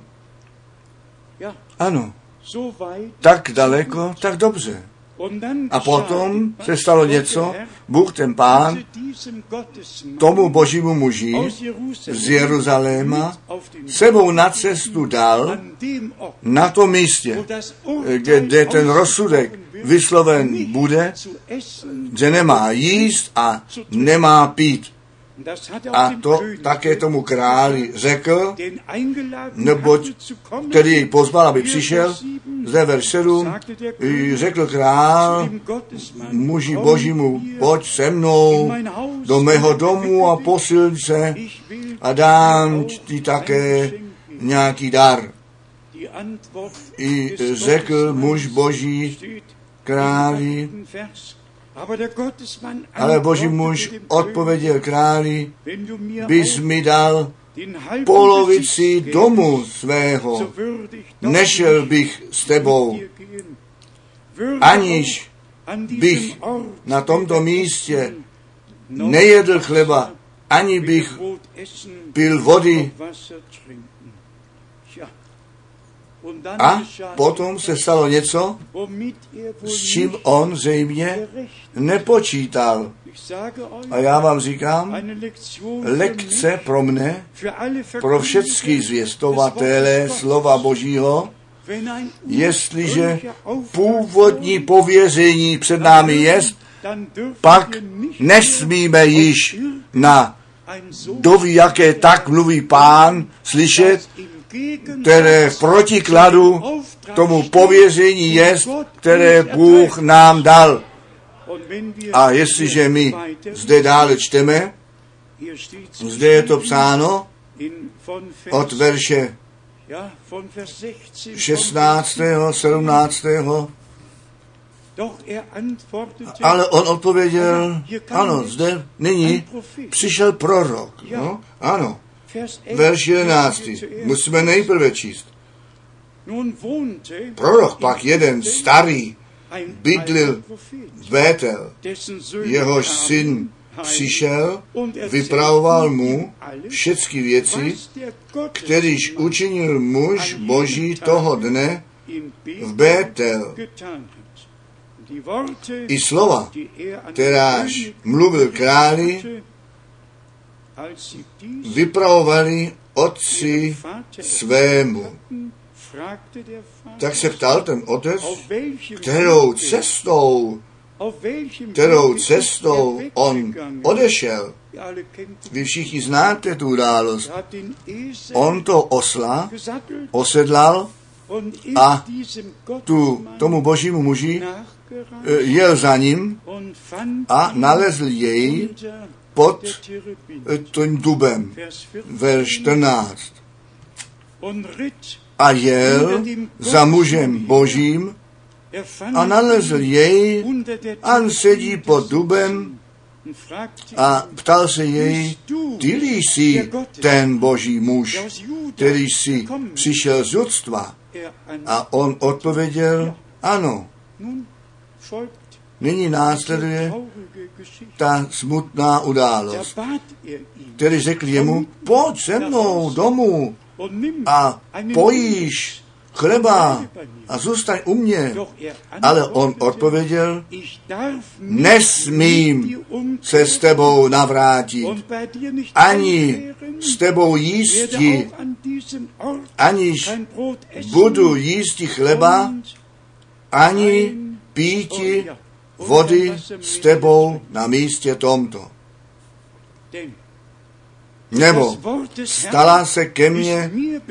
Ano, tak daleko, tak dobře. A potom se stalo něco, Bůh ten Pán tomu božímu muži z Jeruzaléma sebou na cestu dal na tom místě, kde ten rozsudek vysloven bude, že nemá jíst a nemá pít. A to také tomu králi řekl, neboť který jej pozval, aby přišel, zde verš 7, řekl král muži božímu, pojď se mnou do mého domu a posil se a dám ti také nějaký dar. I řekl muž boží králi, ale boží muž odpověděl králi, bys mi dal polovici domu svého, nešel bych s tebou, aniž bych na tomto místě nejedl chleba, ani bych pil vody. A potom se stalo něco, s čím on zřejmě nepočítal. A já vám říkám, lekce pro mne, pro všechny zvěstovatele slova Božího, jestliže původní pověření před námi jest, pak nesmíme již na doví, jaké tak mluví Pán, slyšet, které v protikladu tomu pověření jest, které Bůh nám dal. A jestliže my zde dále čteme, zde je to psáno od verše 16., 17. Ale on odpověděl, ano, zde nyní přišel prorok. No, ano. Verš 11. Musíme nejprve číst. Prorok pak jeden starý bydlil v Bétel, jehož syn přišel, vypravoval mu všechny věci, kterýž učinil muž boží toho dne v Bétel. I slova, kteráž mluvil králi, vypravovali otci svému. Tak se ptal ten otec, kterou cestou on odešel. Vy všichni znáte tu událost. On to osla osedlal a tomu božímu muži jel za ním a nalezl jej pod tím dubem, verš 14. A jel za mužem božím a nalezl jej, on sedí pod dubem a ptal se jej, ty jsi ten boží muž, který jsi přišel z judstva. A on odpověděl, ano. Nyní následuje ta smutná událost, který řekl jemu, pojď se mnou domů a pojíš chleba a zůstaň u mě. Ale on odpověděl, nesmím se s tebou navrátit, ani s tebou jísti, aniž budu jísti chleba, ani píti vody s tebou na místě tomto. Nebo stala se ke mně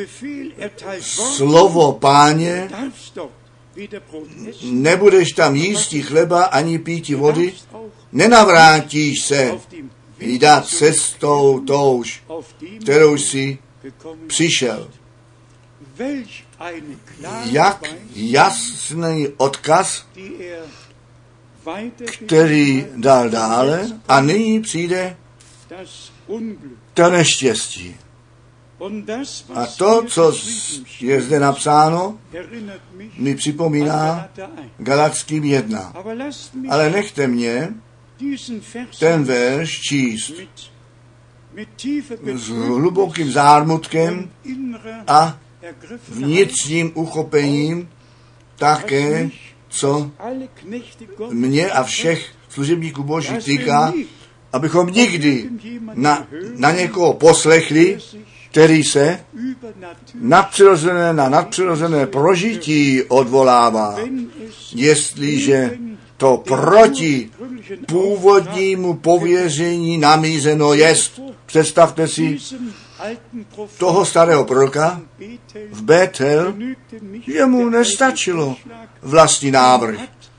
slovo Páně, nebudeš tam jísti chleba ani píti vody, nenavrátíš se jít cestou touž, kterou jsi přišel. Jak jasný odkaz, který dal dále, a nyní přijde to neštěstí. A to, co je zde napsáno, mi připomíná Galatským 1. Ale nechte mě ten verš číst s hlubokým zármutkem a vnitřním uchopením také, co mě a všech služebníků Boží týká, abychom nikdy na někoho poslechli, který se na nadpřirozené prožití odvolává, jestliže to proti původnímu pověření namířeno jest. Představte si toho starého proroka v Betel, jemu nestačilo vlastní návrh.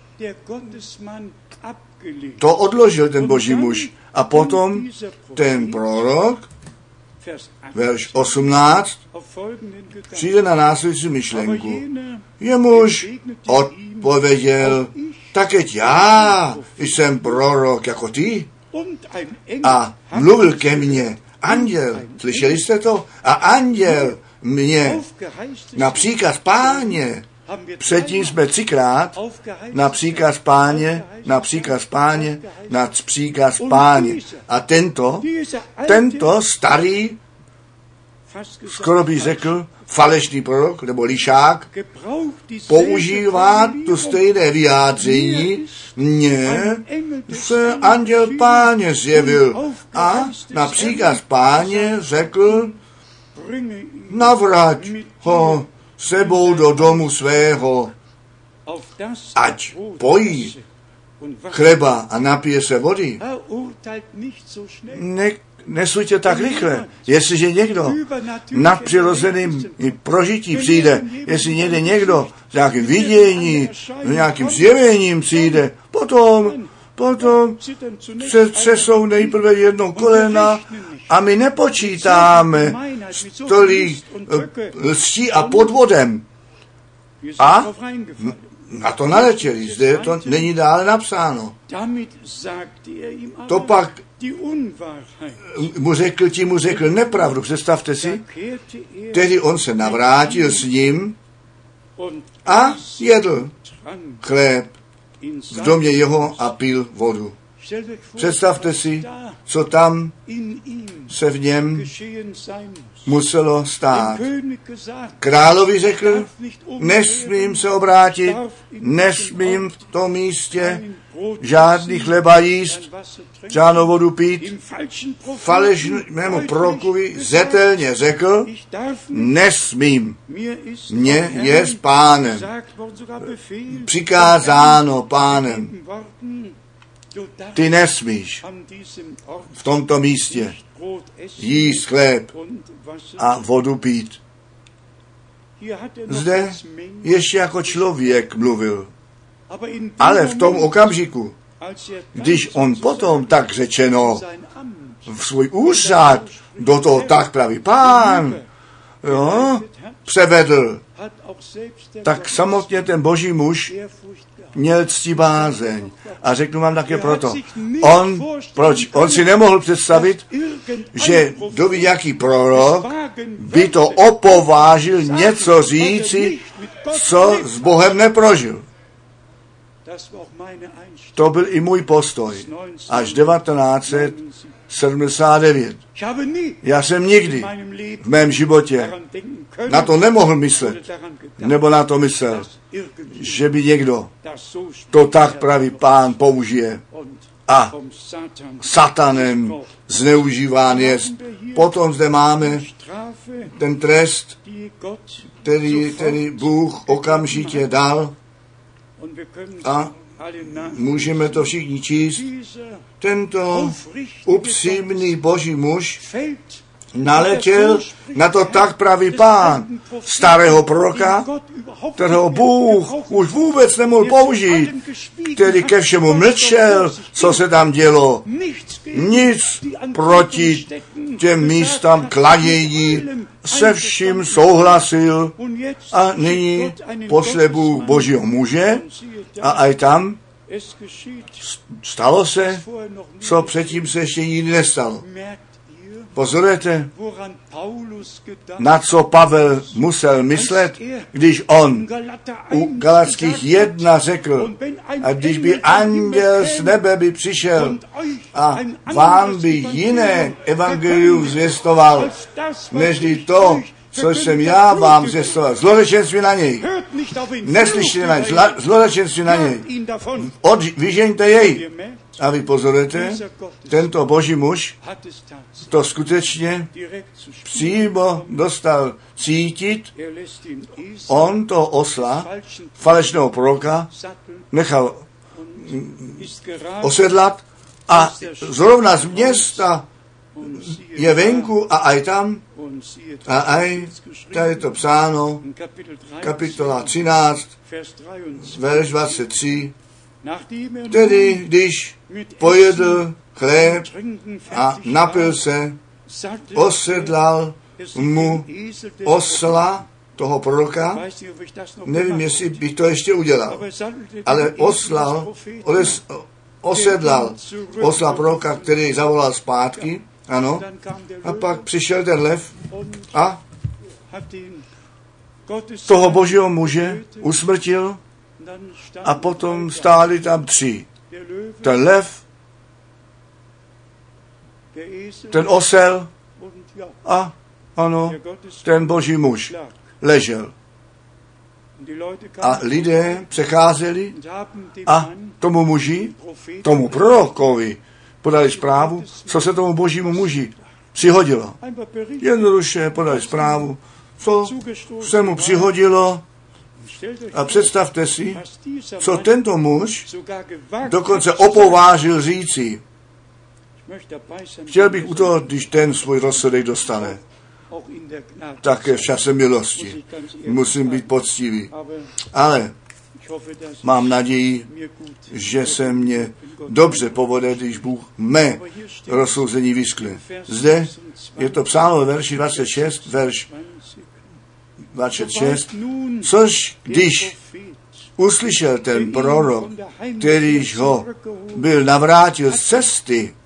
To odložil ten boží muž. A potom ten prorok, verš 18, přijde na následující myšlenku. Jemuž odpověděl, takeť já jsem prorok jako ty. A mluvil ke mně anděl, slyšeli jste to? A anděl mě na příkaz Páně, předtím jsme 3krát na příkaz Páně, na příkaz Páně, na příkaz Páně. A tento starý, skoro bych řekl, falešný prorok, nebo lišák, používá tu stejné vyjádření, mně se anděl Páně zjevil a na příkaz Páně řekl, navrať ho sebou do domu svého, ať pojí chleba a napije se vody. Nesuďte tak rychle. Jestliže někdo nadpřirozeným prožití přijde, jestli někdo s nějakým viděním, s nějakým zjevením přijde, potom se třesou nejprve jedno kolena a my nepočítáme tolik lstí a podvodem. A na to naletěli. Zde to není dále napsáno. To pak mu řekl nepravdu. Představte si, tedy on se navrátil s ním a jedl chléb v domě jeho a pil vodu. Představte si, co tam se v něm muselo stát. Královi řekl, nesmím se obrátit, nesmím v tom místě žádný chleba jíst, žádnou vodu pít. Falešnému prorokovi zetelně řekl, nesmím, mě je s Pánem přikázáno Pánem. Ty nesmíš v tomto místě jíst chléb a vodu pít. Zde ještě jako člověk mluvil. Ale v tom okamžiku, když on potom tak řečeno v svůj úřad do toho tak pravý Pán převedl, tak samotně ten boží muž měl ctibázeň. A řeknu vám také proto. On si nemohl představit, že doby nějaký prorok by to opovážil něco říci, co s Bohem neprožil. To byl i můj postoj. Až 1979. Já jsem nikdy v mém životě na to nemohl myslet, nebo na to myslel, že by někdo to tak pravý Pán použije a satanem zneužíván jest. Potom zde máme ten trest, který Bůh okamžitě dal a můžeme to všichni číst. Tento upřímný boží muž naletěl na to tak pravý Pán starého proroka, kterého Bůh už vůbec nemohl použít, který ke všemu mlčel, co se tam dělo. Nic proti těm místám kladění, se vším souhlasil a nyní pošle Bůh božího muže a aj tam stalo se, co předtím se ještě nikdy nestalo. Pozorujete, na co Pavel musel myslet, když on u Galatských 1 řekl, a když by anděl z nebe by přišel a vám by jiné evangelium zvěstoval, nežli to, co jsem já vám zvěstoval. Zlorečenství na něj. Neslyšte na něj. Zlorečenství na něj. Vyžeňte jej. A vy pozorujete, tento boží muž to skutečně přímo dostal cítit. On to osla, falešného proroka, nechal osedlat a zrovna z města je venku a aj tam a aj tady je to psáno, kapitola 13, verš 23, tedy když pojedl chléb a napil se, osedlal mu osla toho proroka, nevím, jestli bych to ještě udělal, ale osedlal osla proroka, který zavolal zpátky, ano, a pak přišel ten lev a toho božího muže usmrtil a potom stáli tam 3. Ten lev, ten osel a ano, ten boží muž ležel. A lidé přecházeli a tomu muži, tomu prorokovi podali zprávu, co se tomu božímu muži přihodilo. Jednoduše podali zprávu, co se mu přihodilo. A představte si, co tento muž dokonce opovážil říci. Chtěl bych u toho, když ten svůj rozsudek dostane, také v čase milosti. Musím být poctivý. Ale mám naději, že se mě dobře povede, když Bůh mé rozsouzení vyskle. Zde je to psáno ve verši 26, verš 26, což když uslyšel ten prorok, kterýž ho byl navrátil z cesty,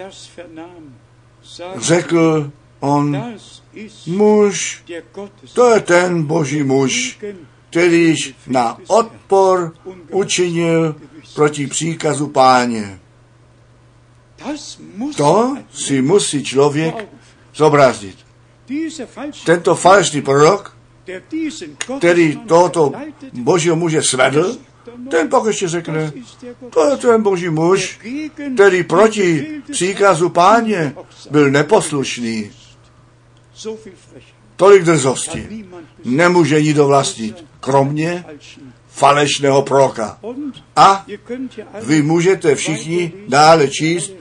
řekl on, muž, to je ten boží muž, kterýž na odpor učinil proti příkazu Páně. To si musí člověk zobrazit. Tento falešný prorok, který tohoto božího muže svedl, ten pak ještě řekne, to je ten boží muž, který proti příkazu Páně byl neposlušný. Tolik drzosti nemůže nikdo vlastnit, kromě falešného proroka. A vy můžete všichni dále číst,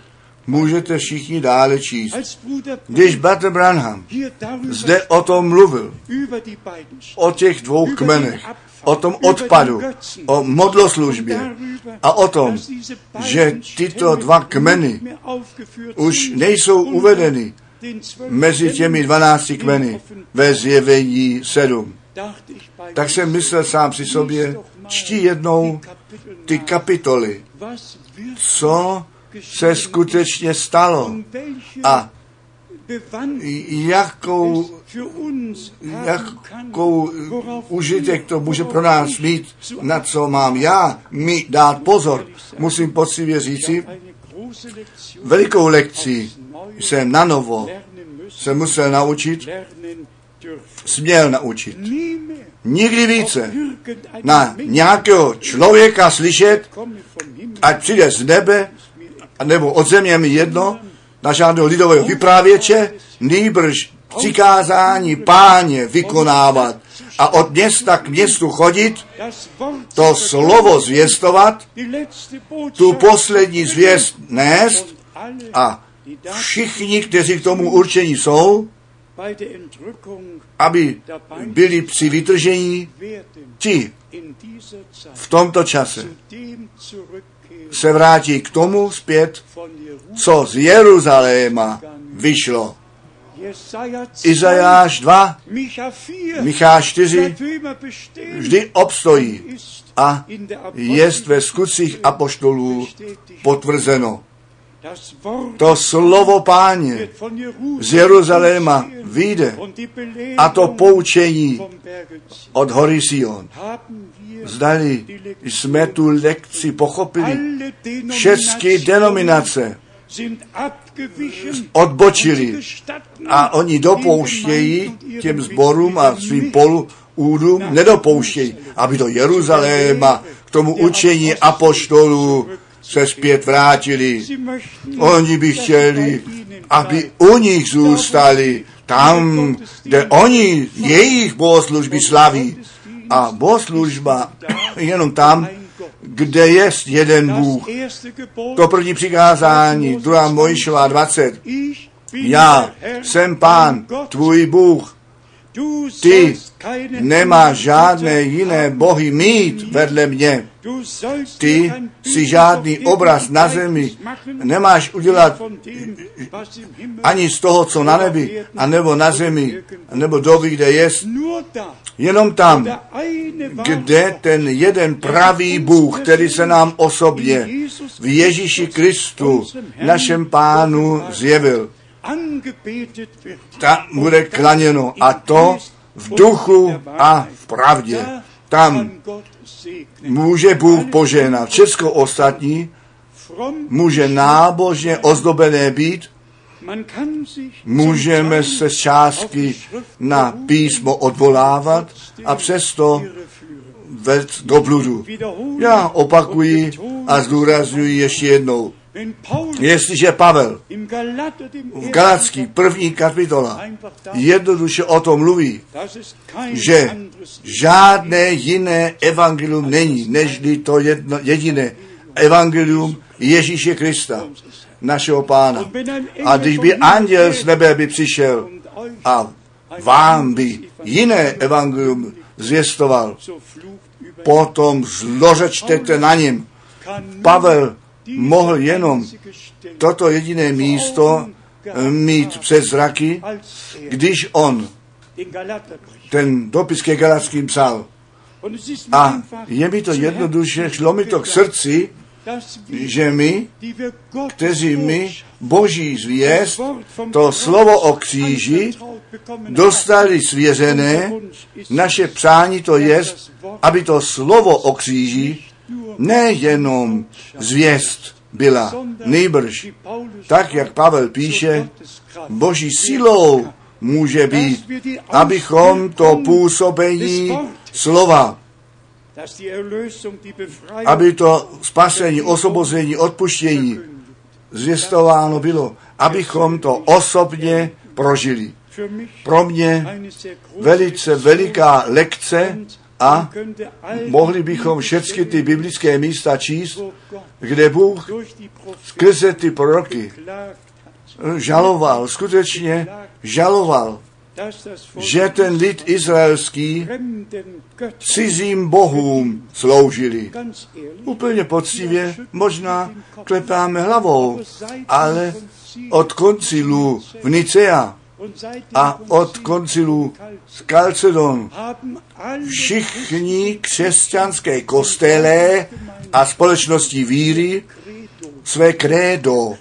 Když bratr Branham zde o tom mluvil, o těch 2 kmenech, o tom odpadu, o modloslužbě a o tom, že tyto 2 kmeny už nejsou uvedeny mezi těmi 12 kmeny ve Zjevení 7. Tak jsem myslel sám při sobě, čti jednou ty kapitoly, co se skutečně stalo a jakou užitek to může pro nás mít, na co mám já mi dát pozor. Musím poctivě říci, velikou lekci jsem na novo se musel naučit, směl naučit. Nikdy více na nějakého člověka slyšet, ať přijde z nebe, nebo od země mi jedno, na žádného lidového vyprávěče, nýbrž přikázání Páně vykonávat a od města k městu chodit, to slovo zvěstovat, tu poslední zvěst nést a všichni, kteří k tomu určení jsou, aby byli při vytržení, ti v tomto čase se vrátí k tomu zpět, co z Jeruzaléma vyšlo. Izajáš 2, Michá 4 vždy obstojí a jest ve skutcích apoštolů potvrzeno. To slovo Páně z Jeruzaléma vyjde a to poučení od hory Sion. Zdali jsme tu lekci pochopili, všechny denominace odbočili a oni dopouštějí těm sborům a svým poluúdům, nedopouštějí, aby do Jeruzaléma k tomu učení apoštolů se zpět vrátili. Oni by chtěli, aby u nich zůstali tam, kde oni jejich bohoslužby slaví. A bohoslužba jenom tam, kde je jeden Bůh. To první přikázání, 2. Mojžíšova 20. Já jsem Pán, tvůj Bůh. Ty nemáš žádné jiné bohy mít vedle mě. Ty si žádný obraz na zemi nemáš udělat ani z toho, co na nebi, anebo na zemi, anebo doby, kde jest. Jenom tam, kde ten jeden pravý Bůh, který se nám osobně v Ježíši Kristu, našem Pánu, zjevil. Tam bude klaněno a to v duchu a v pravdě. Tam může Bůh požehnat. Všechno ostatní může nábožně ozdobené být. Můžeme se z částky na písmo odvolávat a přesto vést do bludu. Já opakuji a zdůrazňuji ještě jednou. Jestliže Pavel v Galatský 1. kapitola jednoduše o tom mluví, že žádné jiné evangelium není, nežli to jediné evangelium Ježíše Krista, našeho Pána. A když by anděl z nebe by přišel a vám by jiné evangelium zvěstoval, potom zlořečtete na něm. Pavel mohl jenom toto jediné místo mít před zraky, když on ten dopis ke Galatským psal. A je mi to jednoduše, šlo mi to k srdci, že my, kteří my Boží zvěst, to slovo o kříži, dostali svěřené, naše přání to jest, aby to slovo o kříži nejenom zvěst byla, nejbrž, tak jak Pavel píše, Boží silou může být, abychom to působení slova, aby to spasení, osvobození, odpuštění zvěstováno bylo, abychom to osobně prožili. Pro mě velice veliká lekce a mohli bychom všechny ty biblické místa číst, kde Bůh skrze ty proroky žaloval, skutečně žaloval, že ten lid izraelský cizím bohům sloužili. Úplně poctivě, možná klepáme hlavou, ale od koncilu v Nicea a od koncilu z Kalcedonu všichni křesťanské kostele a společnosti víry své krédo,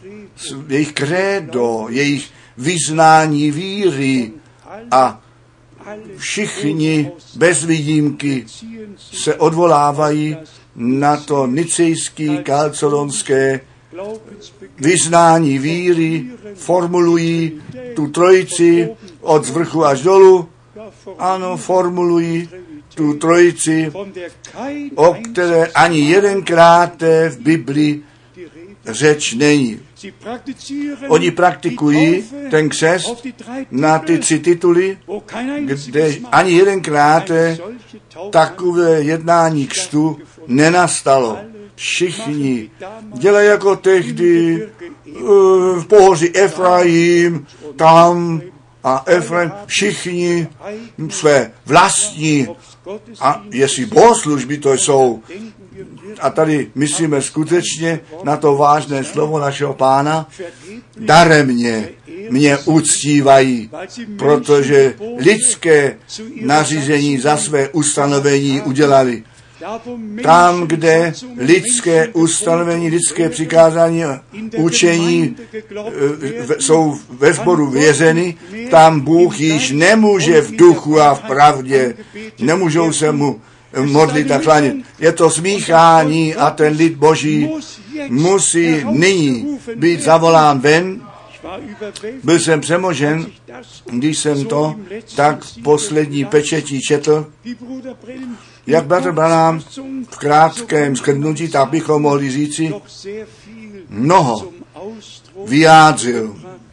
jejich vyznání víry a všichni bez výjimky se odvolávají na to nicejské, kalcedonské vyznání víry, formulují tu trojici od zvrchu až dolů, ano, formulují tu trojici, o které ani jedenkrát v Biblii řeč není. Oni praktikují ten křest na ty 3 tituly, kde ani jedenkrát takové jednání křtu nenastalo. Všichni dělají jako tehdy v pohoří Efraim, tam a Efraim, všichni své vlastní, a jestli bohoslužby to jsou, a tady myslíme skutečně na to vážné slovo našeho Pána, daremně mě uctívají, protože lidské nařízení za své ustanovení udělali. Tam, kde lidské ustanovení, lidské přikázání a učení jsou ve sboru vězeny, tam Bůh již nemůže v duchu a v pravdě, nemůžou se mu modlit a klanit. Je to smíchání a ten lid Boží musí nyní být zavolán ven. Byl jsem přemožen, když jsem to tak poslední pečetí četl, jak bratr Branham v krátkém shrnutí, tak bychom mohli říci, mnoho vyjádřil.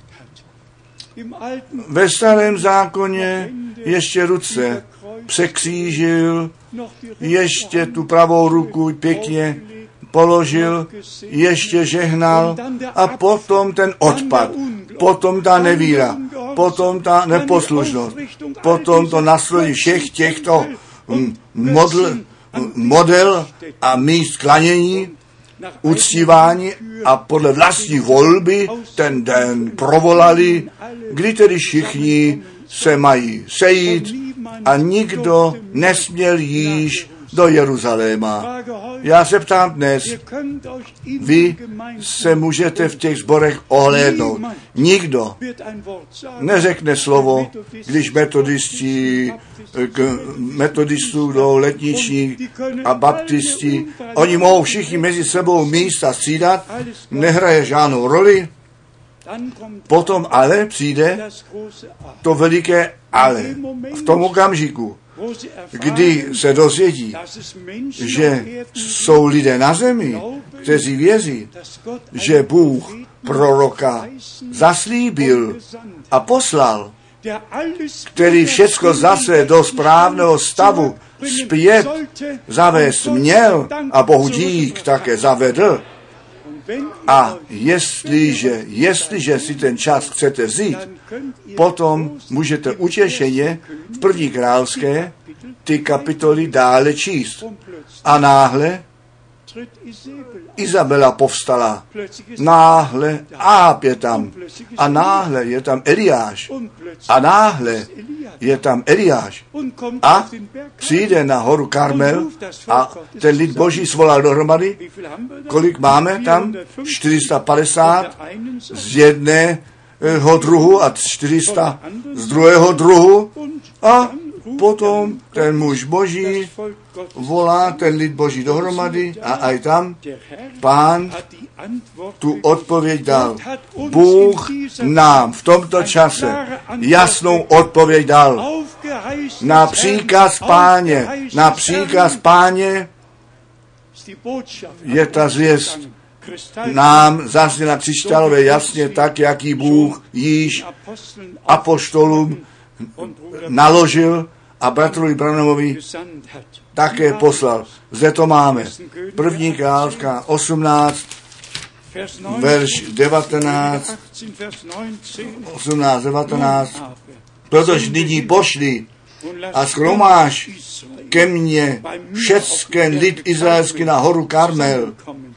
Ve starém zákoně ještě ruce překřížil, ještě tu pravou ruku pěkně položil, ještě žehnal a potom ten odpad, potom ta nevíra, potom ta neposlušnost, potom to nastrojení všech těchto model a míst klanění, uctívání a podle vlastní volby ten den provolali, kdy tedy všichni se mají sejít a nikdo nesměl již do Jeruzaléma. Já se ptám dnes, vy se můžete v těch sborech ohlédnout. Nikdo neřekne slovo, když metodistů jdou letniční a baptisti. Oni mohou všichni mezi sebou místa střídat, nehraje žádnou roli. Potom ale přijde to veliké ale. V tom okamžiku, kdy se dozvědí, že jsou lidé na zemi, kteří věří, že Bůh proroka zaslíbil a poslal, který všecko zase do správného stavu zpět zavést měl a Bohu dík také zavedl. A jestliže si ten čas chcete vzít, potom můžete utěšeně v první královské ty kapitoly dále číst. A náhle Izabela povstala, náhle Áb je tam a náhle je tam Eliáš a náhle je tam Eliáš a přijde na horu Karmel a ten lid Boží svolal dohromady. Kolik máme tam? 450 z jedného druhu a 400 z druhého druhu a potom ten muž Boží volá ten lid Boží dohromady a aj tam Pán tu odpověď dal. Bůh nám v tomto čase jasnou odpověď dal. Na příkaz Páně je ta zvěst nám zazněla křišťálové jasně tak, jaký Bůh již apoštolům naložil a bratrovi Branhamovi také poslal. Zde to máme. První královská 18, verš 19, 18, 19. Protože nyní pošli a shromáž ke mně všecken lid izraelský na horu Karmel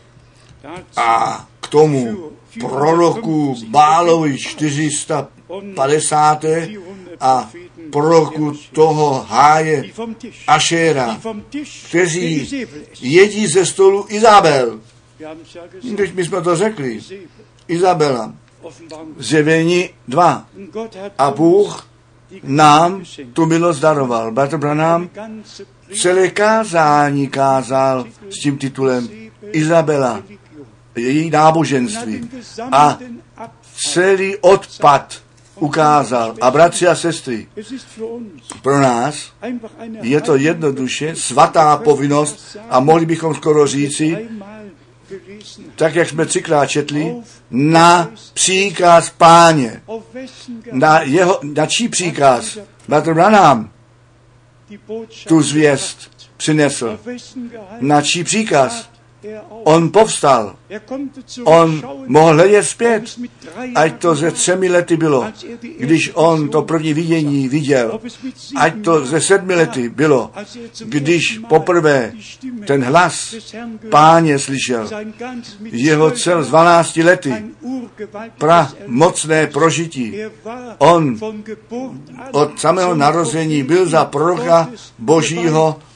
a k tomu proroku Bálovi 450. a proroku toho háje Ašéra, kteří jedí ze stolu Izabel. Když my jsme to řekli, Izabela, Zjevení 2. A Bůh nám tu milost daroval. Bratr Branham celé kázání kázal s tím titulem Izabela, její náboženství. A celý odpad ukázal. A bratři a sestry, pro nás je to jednoduše svatá povinnost a mohli bychom skoro říci, tak jak jsme 3krát četli, na příkaz Páně. Na čí příkaz? Bratr Branham tu zvěst přinesl. Na čí příkaz? On povstal. On mohl hledět zpět, ať to ze 3 lety bylo, když on to první vidění viděl. Ať to ze 7 lety bylo, když poprvé ten hlas Páně slyšel. Jeho cel z 12 lety, mocné prožití. On od samého narození byl za proroka Božího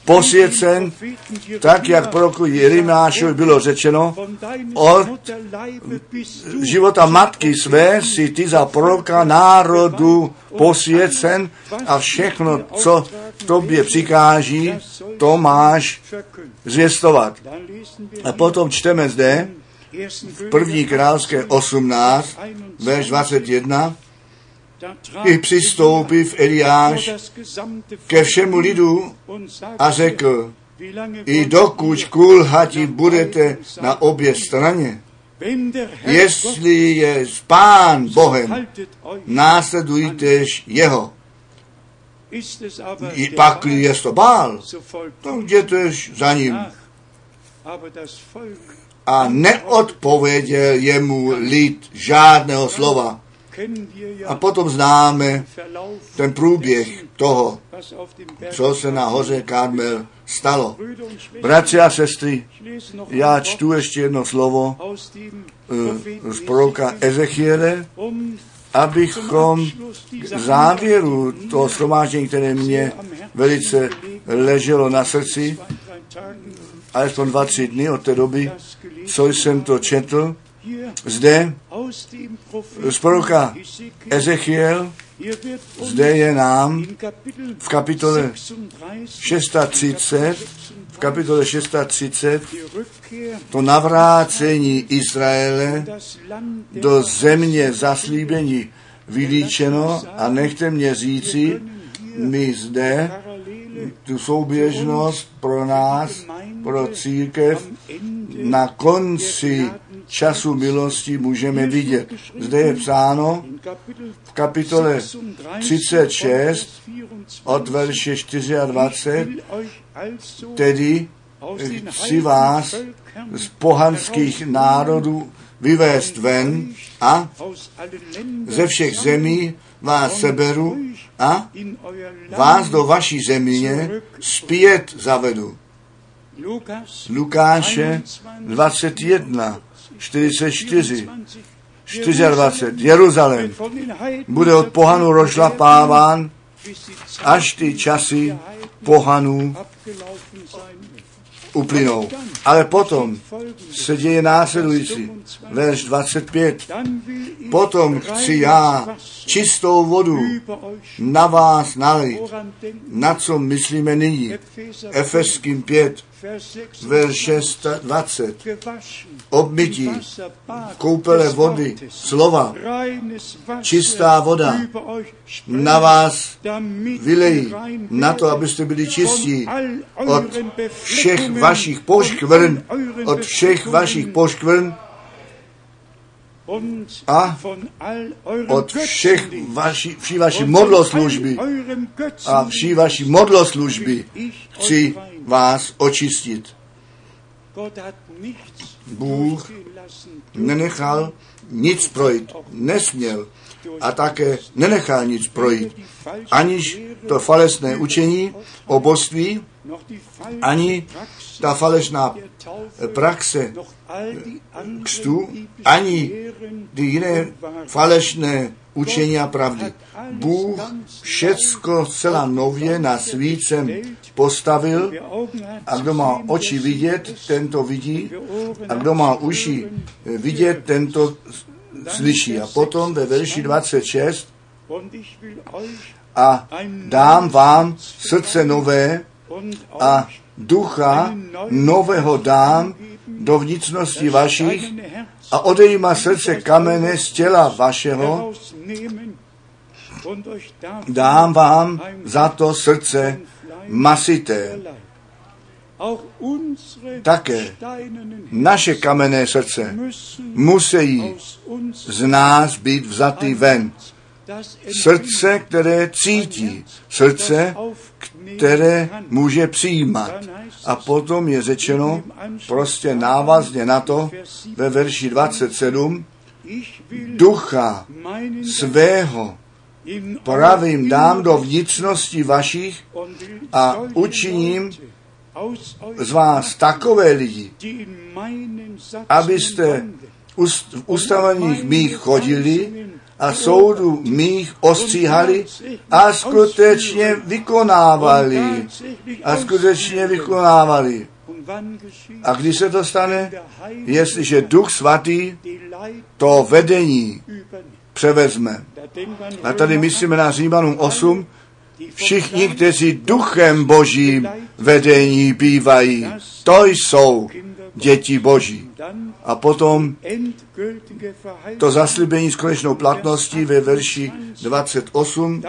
posvěcen, tak jak proroku Jeremiášovi bylo řečeno, od života matky své si ty za proroka národu posvěcen a všechno, co tobě přikáží, to máš zvěstovat. A potom čteme zde v 1. královské 18, verš 21, i přistoupiv Eliáš ke všemu lidu a řekl, i dokud kulhati budete na obě straně, jestli je Pán Bohem, následujtež jeho. Pak je to Bál, to jdětež za ním. A neodpověděl jemu lid žádného slova. A potom známe ten průběh toho, co se na hoře Karmel stalo. Bratři a sestry, já čtu ještě jedno slovo z proroka Ezechiele, abychom k závěru toho shromáždění, které mě velice leželo na srdci, alespoň 2-3 dny od té doby, co jsem to četl, zde z proroka Ezechiel, zde je nám v kapitole 630, to navrácení Izraele do země zaslíbení vylíčeno a nechte mě říci, my zde tu souběžnost pro nás, pro církev, na konci času milosti můžeme vidět. Zde je psáno v kapitole 36 od verše 24, tedy chci vás z pohanských národů vyvést ven a ze všech zemí vás seberu a vás do vaší země zpět zavedu. Lukáše 21, 44, 24. Jeruzalém bude od pohanů rozšlapáván, až ty časy pohanů uplynou. Ale potom se děje následující. Verš 25. Potom chci já čistou vodu na vás nalít. Na co myslíme nyní? Efeským 5, verš 20. Obmytí, koupele vody, slova, čistá voda na vás vylejí, na to, abyste byli čistí od všech vašich poškvrn, a od vší vaší modloslužby chci vás očistit. Bůh nenechal nic projít, nesměl a také nenechal nic projít, aniž to falešné učení o božství, ani ta falešná praxe křtu, ani ty jiné falešné učení a pravdy. Bůh všecko zcela nově na svícem postavil a kdo má oči vidět, ten to vidí a kdo má uši vidět, ten to slyší. A potom ve verši 26 a dám vám srdce nové a ducha nového dám do vnitřnosti vašich a odejma srdce kamene z těla vašeho, dám vám za to srdce masité. Také naše kamenné srdce musí z nás být vzaty ven. Srdce, které cítí, srdce, které může přijímat. A potom je řečeno prostě návazně na to ve verši 27, ducha svého pravým dám do vnitřnosti vašich a učiním z vás takové lidi, abyste v ustaveních mých chodili a soudů mých ostříhali a skutečně vykonávali. A kdy se to stane? Jestliže Duch Svatý to vedení převezme. A tady myslíme na Římanům 8, všichni, kteří Duchem Božím vedení bývají, to jsou děti Boží. A potom to zaslíbení s konečnou platností ve verši 28.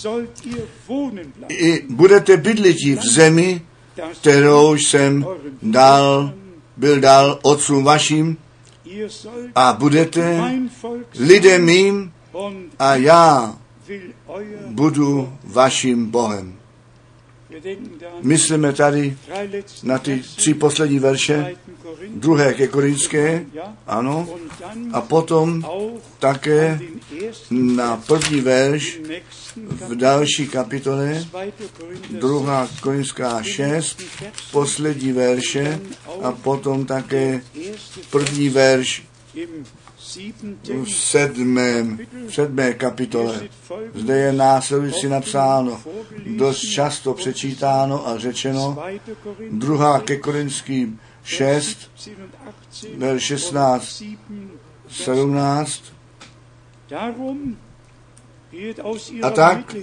I budete bydliti v zemi, kterou jsem byl dal otcům vašim, a budete lidem mým a já budu vaším Bohem. Myslíme tady na ty 3 poslední verše, 2. ke Korinské, ano, a potom také na 1. verš v další kapitole, 2. Korinská 6, poslední verše, a potom také 1. verš v 7. kapitole. Zde je následující napsáno, dost často přečítáno a řečeno, 2. ke Korinským 6, verš 16, 17. A tak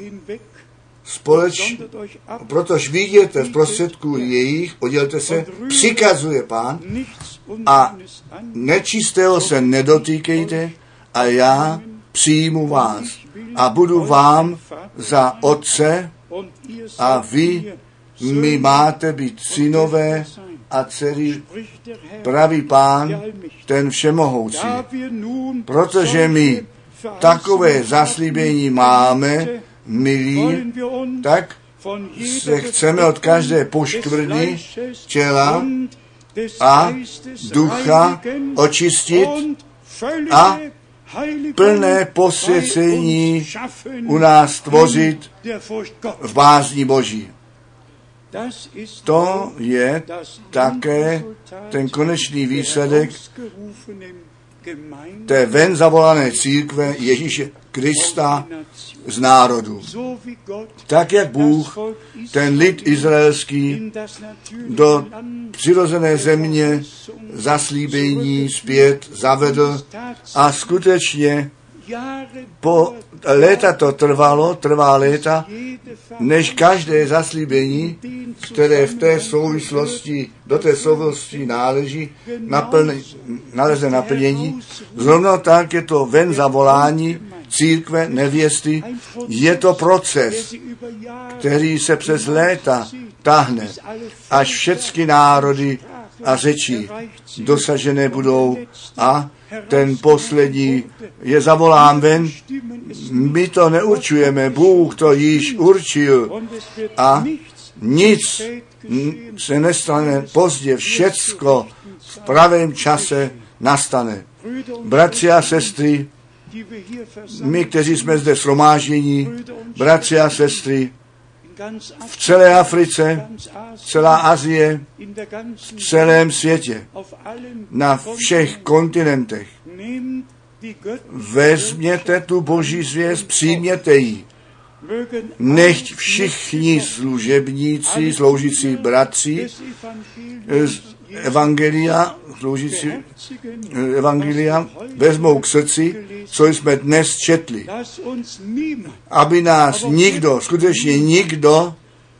protož vidíte v prostředku jejich, oddělte se, přikazuje Pán, a nečistého se nedotýkejte, a já přijmu vás a budu vám za otce a vy mi máte být synové a dcery, pravý Pán, ten všemohoucí. Protože my takové zaslíbení máme, milí, tak se chceme od každé poškvrny těla a ducha očistit a plné posvěcení u nás tvořit v bázni Boží. To je také ten konečný výsledek té ven zavolané církve Ježíše Krista z národu. Tak, jak Bůh ten lid izraelský do přirozené země zaslíbení zpět zavedl a skutečně po léta to trvá léta, než každé zaslíbení, které v té souvislosti, do té souvislosti náleží, naleze naplnění. Zrovna tak je to ven zavolání církve, nevěsty, je to proces, který se přes léta táhne, až všechny národy a řeči dosažené budou a ten poslední je zavolán ven. My to neurčujeme, Bůh to již určil a nic se nestane pozdě, všecko v pravém čase nastane. Bratři a sestry, my, kteří jsme zde shromáždění, bratři a sestry, v celé Africe, celá Asie, v celém světě, na všech kontinentech. Vezměte tu Boží zvěst, přijměte ji. Nechť všichni služebníci, sloužící bratři z Evangelia vezmou k srdci, co jsme dnes četli. Aby nás nikdo, skutečně nikdo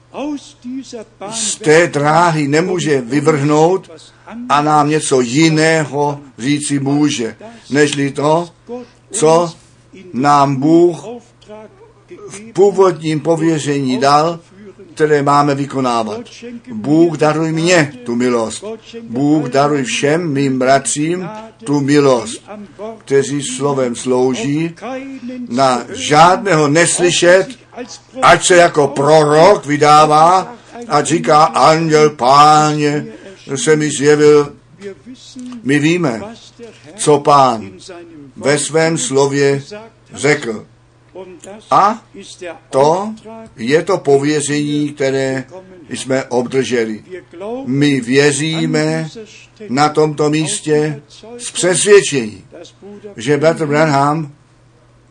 z té dráhy nemůže vyvrhnout a nám něco jiného říci může, nežli to, co nám Bůh v původním pověření dal, které máme vykonávat. Bůh daruj mě tu milost. Bůh daruj všem mým bratřím tu milost, kteří slovem slouží, na žádného neslyšet, ať se jako prorok vydává a říká, anděl Páně se mi zjevil. My víme, co Pán ve svém slově řekl. A to je to pověření, které jsme obdrželi. My věříme na tomto místě z přesvědčení, že bratr Branham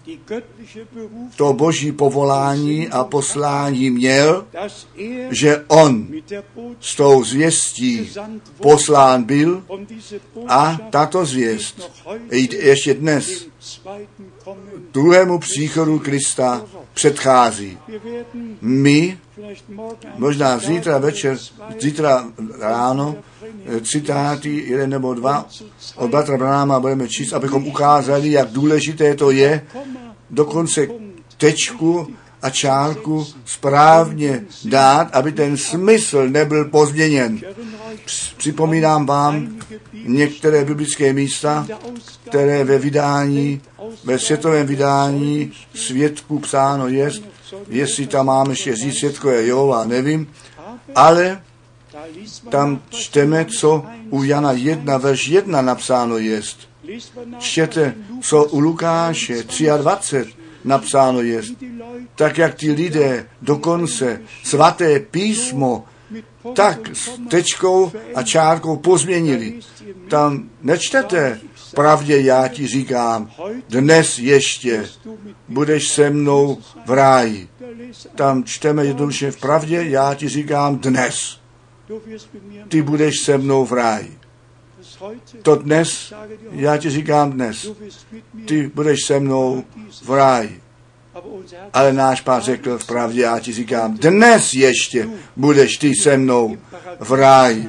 to boží povolání a poslání měl, že on s tou zvěstí poslán byl a tato zvěst ještě dnes druhému příchodu Krista předchází. My možná zítra ráno citáty, 1 nebo 2 od bratra Branhama budeme číst, abychom ukázali, jak důležité to je dokonce tečku a čárku správně dát, aby ten smysl nebyl pozměněn. Připomínám vám některé biblické místa, které ve světovém vydání Svědků psáno jest, jestli tam máme ještě říct svědkové Jehova, nevím, ale tam čteme, co u Jana 1, verš 1 napsáno jest. Čtěte, co u Lukáše 23 napsáno jest. Tak, jak ty lidé dokonce svaté písmo tak s tečkou a čárkou pozměnili. Tam nečtete, pravdě já ti říkám, dnes ještě budeš se mnou v ráji. Tam čteme jednoduše, v pravdě já ti říkám dnes. Ty budeš se mnou v ráji. To dnes, já ti říkám dnes. Ty budeš se mnou v ráji. Ale náš Pán řekl, v pravdě já ti říkám, dnes ještě budeš ty se mnou v ráji.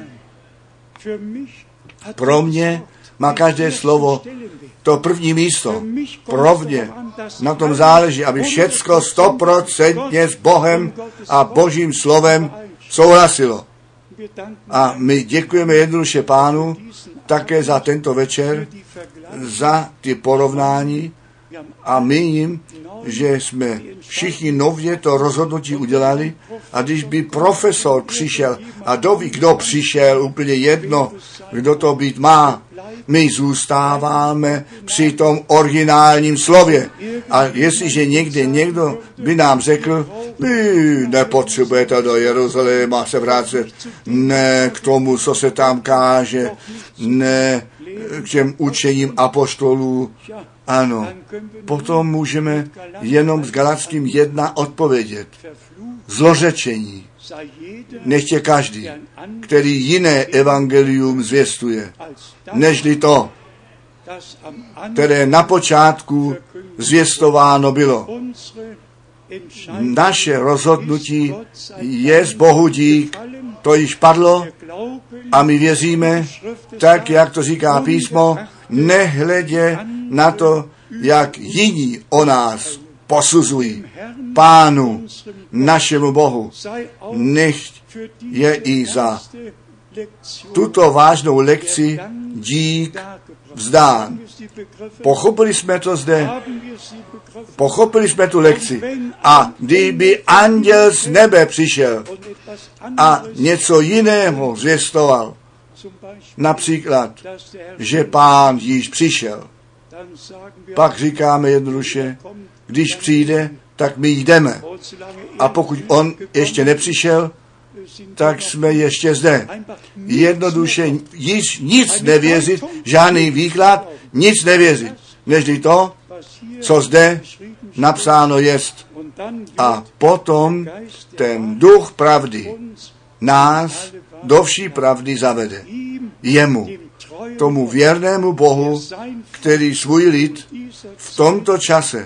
Pro mě má každé slovo to první místo. Pro mě na tom záleží, aby všecko 100% s Bohem a Božím slovem souhlasilo. A my děkujeme jednoduše Pánu také za tento večer, za ty porovnání a my jim, že jsme všichni nově to rozhodnutí udělali a když by profesor přišel a doví, kdo přišel, úplně jedno, kdo to být má, my zůstáváme při tom originálním slově. A jestliže někdo by nám řekl, vy nepotřebujete do Jeruzaléma se vrátit, ne k tomu, co se tam káže, ne k těm učením apoštolů, ano, potom můžeme jenom s Galatským 1 odpovědět. Zlořečení. Nechtě každý, který jiné evangelium zvěstuje, nežli to, které na počátku zvěstováno bylo. Naše rozhodnutí je z Bohu dík, to již padlo a my věříme, tak jak to říká písmo, nehledě na to, jak jiní o nás posuzují. Pánu, našemu Bohu, nechť je i za tuto vážnou lekci dík vzdán. Pochopili jsme to zde, pochopili jsme tu lekci. A kdyby anděl z nebe přišel a něco jiného zvěstoval, například, že Pán již přišel, pak říkáme jednoduše, když přijde, tak my jdeme. A pokud on ještě nepřišel, tak jsme ještě zde. Jednoduše již nic nevěřit, žádný výklad, nic nevěřit, nežli to, co zde napsáno jest. A potom ten duch pravdy nás do vší pravdy zavede. Jemu, tomu věrnému Bohu, který svůj lid v tomto čase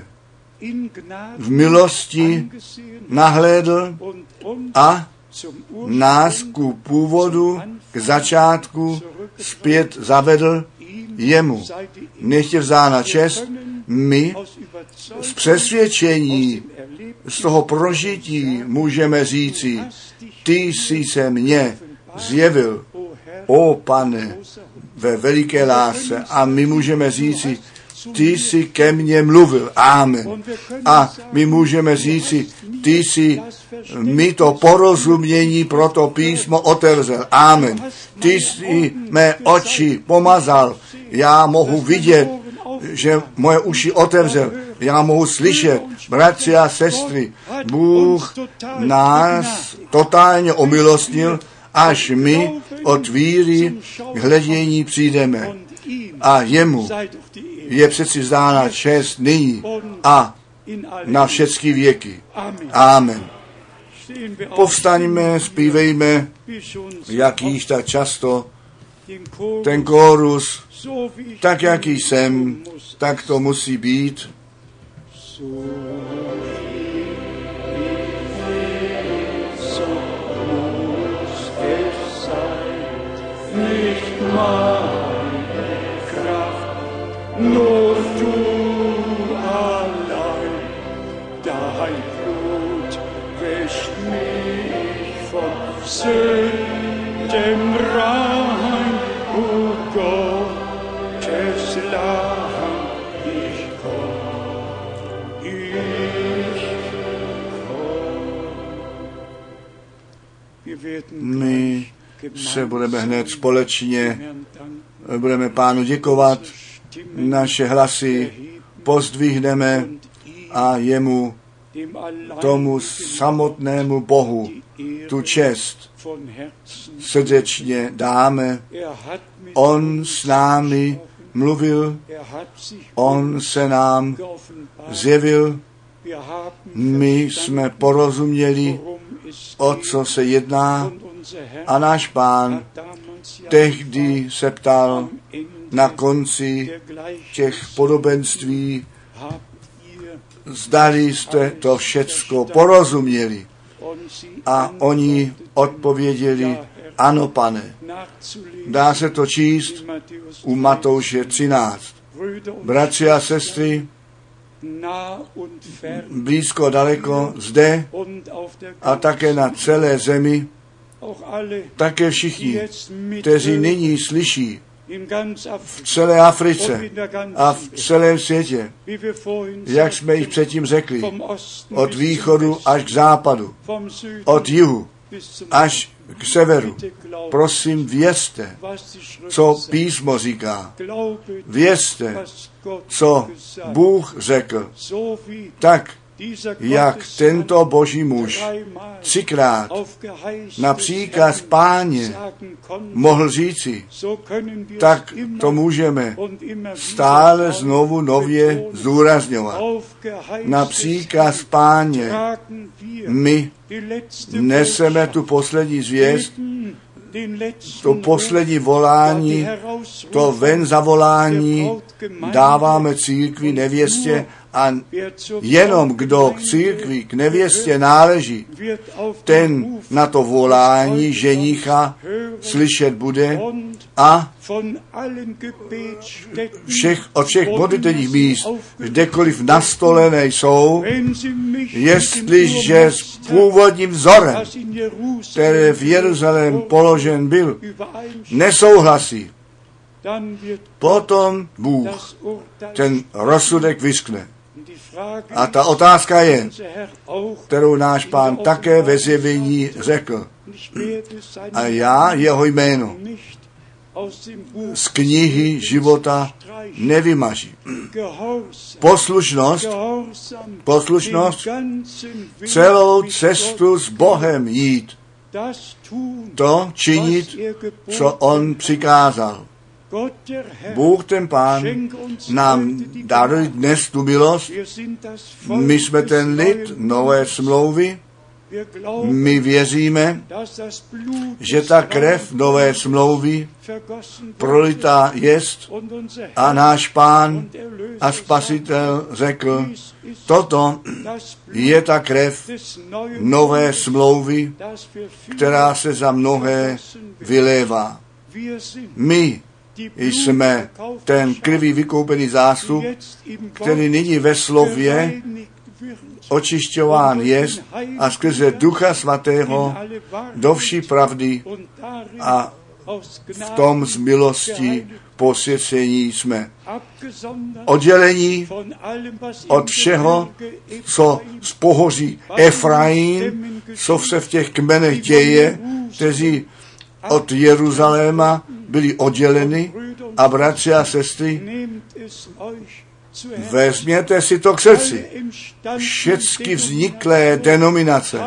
v milosti nahlédl a nás ku původu, k začátku zpět zavedl, jemu nechtě vzána čest, my z přesvědčení, z toho prožití můžeme říci, ty jsi se mně zjevil, o Pane, ve veliké lásce. A my můžeme říci, ty jsi ke mně mluvil. Amen. A my můžeme říci, ty jsi mi to porozumění pro to písmo otevřel. Amen. Ty jsi mé oči pomazal. Já mohu vidět, že moje uši otevřel. Já mohu slyšet, bratři a sestry, Bůh nás totálně omilostnil, až my od víry k hledění přijdeme. A jemu je přeci zdána čest nyní a na všechny věky. Amen. Povstaňme, zpívejme, jak již tak často, ten kórus, tak jak jsem, tak to musí být. Nicht meine Kraft, nur du allein, dein Blut wäscht mich von Sünden rein, o Gottes Lamm, ich komm, My se budeme hned společně, budeme Pánu děkovat, naše hlasy pozdvihneme a jemu, tomu samotnému Bohu, tu čest srdečně dáme. On s námi mluvil, on se nám zjevil, my jsme porozuměli, o co se jedná, a náš Pán tehdy se ptal na konci těch podobenství, zdali jste to všecko porozuměli. A oni odpověděli, ano, Pane. Dá se to číst u Matouše 13. Bratři a sestry, blízko, daleko, zde a také na celé zemi, také všichni, kteří nyní slyší v celé Africe a v celém světě, jak jsme již předtím řekli, od východu až k západu, od jihu až k severu. Prosím, vězte, co písmo říká. Vězte, co Bůh řekl. Tak, jak tento boží muž 3krát na příkaz Páně mohl říci, tak to můžeme stále znovu nově zdůrazňovat. Na příkaz Páně my neseme tu poslední zvěst, to poslední volání, to ven zavolání dáváme církvi, nevěstě, a jenom kdo k církvi, k nevěstě náleží, ten na to volání ženicha slyšet bude a od všech modlitevních míst, kdekoliv nastolené jsou, jestliže s původním vzorem, který v Jeruzalém položen byl, nesouhlasí, potom Bůh ten rozsudek vyskne. A ta otázka je, kterou náš Pán také ve zjevení řekl. A já jeho jméno z knihy života nevymaží. Poslušnost, celou cestu s Bohem jít. To činit, co on přikázal. Bůh ten Pán nám daruje dnes tu milost. My jsme ten lid nové smlouvy. My věříme, že ta krev nové smlouvy prolitá jest a náš Pán a Spasitel řekl, toto je ta krev nové smlouvy, která se za mnohé vylévá. My jsme ten krví vykoupený zástup, který nyní ve slově očišťován jest a skrze Ducha Svatého do vší pravdy a v tom z milosti posvěcení jsme. Oddělení od všeho, co z pohoří Efraim, co se v těch kmenech děje, kteří od Jeruzaléma byli odděleni, a bratři a sestry, Vezměte si to k srdci. Všechny vzniklé denominace,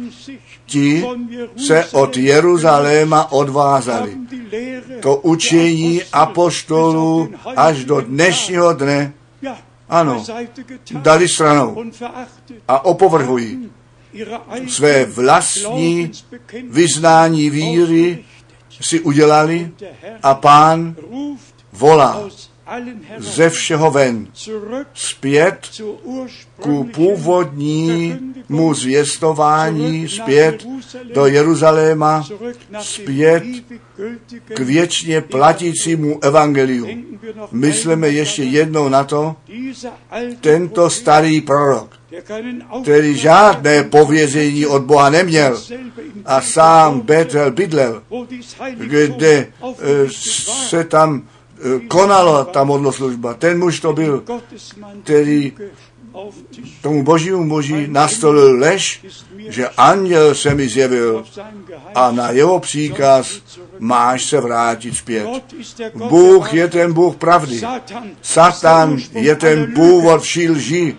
ti se od Jeruzaléma odvázali. To učení apoštolů až do dnešního dne, ano, dali stranou a opovrhují své vlastní vyznání víry si udělali a Pán volá ze všeho ven, zpět ku původnímu zvěstování, zpět do Jeruzaléma, zpět k věčně platícímu evangeliu. Myslíme ještě jednou na to, tento starý prorok, který žádné pověření od Boha neměl a sám Betel bydlel, kde se tam konala ta modloslužba. Ten muž to byl, který tomu božímu muži nastolil lež, že anděl se mi zjevil a na jeho příkaz máš se vrátit zpět. Bůh je ten Bůh pravdy. Satan je ten původ vší lži.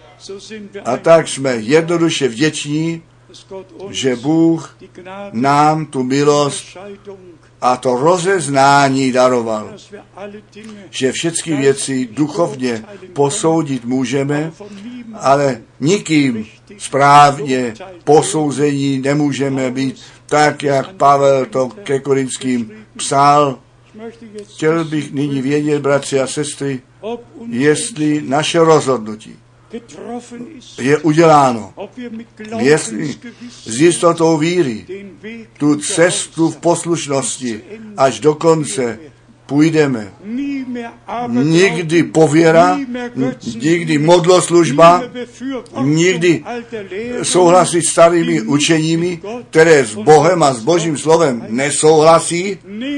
A tak jsme jednoduše vděční, že Bůh nám tu milost a to rozeznání daroval, že všechny věci duchovně posoudit můžeme, ale nikým správně posouzení nemůžeme být, tak jak Pavel to ke Korinským psal. Chtěl bych nyní vědět, bratři a sestry, jestli naše rozhodnutí je uděláno, jestli s jistotou víry tu cestu v poslušnosti až do konce půjdeme. Nikdy pověra, nikdy modloslužba, nikdy souhlasit s starými učeními, které s Bohem a s Božím slovem nesouhlasí.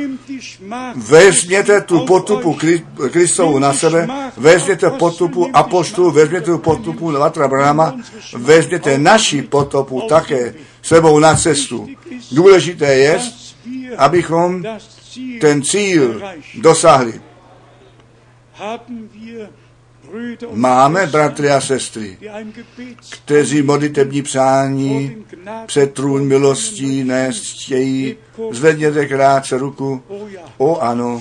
Vezměte tu potupu Kristovu na sebe, vezměte potupu apoštolů, vezměte potupu Vatra Brahama, vezměte naši potupu také sebou na cestu. Důležité je, abychom ten cíl dosáhli. Máme, bratry a sestry, kteří modlitební přání před trůn milostí nést chtějí. Zvedněte krátce ruku. O ano,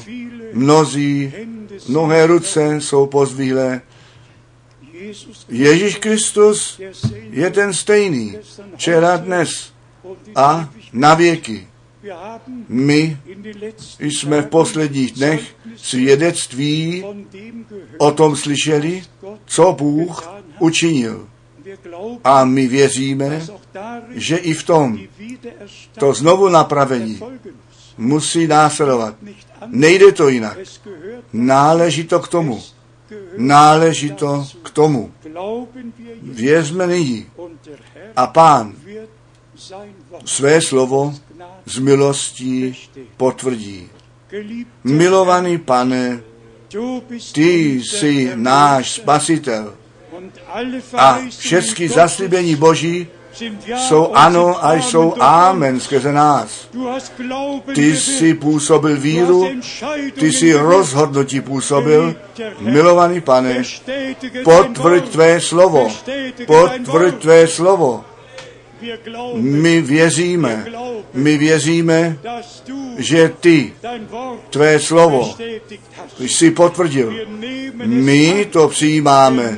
mnohé ruce jsou pozdvihlé. Ježíš Kristus je ten stejný, včera, dnes a na věky. My jsme v posledních dnech svědectví o tom slyšeli, co Bůh učinil. A my věříme, že i v tom to znovu napravení musí následovat. Nejde to jinak. Náleží to k tomu. Náleží to k tomu. Věřme nyní. A Pán své slovo z milostí potvrdí. Milovaný Pane, ty jsi náš spasitel a všechny zaslíbení Boží jsou ano a jsou amen skrze nás. Ty jsi působil víru, ty jsi rozhodnutí působil. Milovaný Pane, potvrď tvé slovo, potvrď tvé slovo. My věříme, že ty, tvé slovo, jsi potvrdil. My to přijímáme.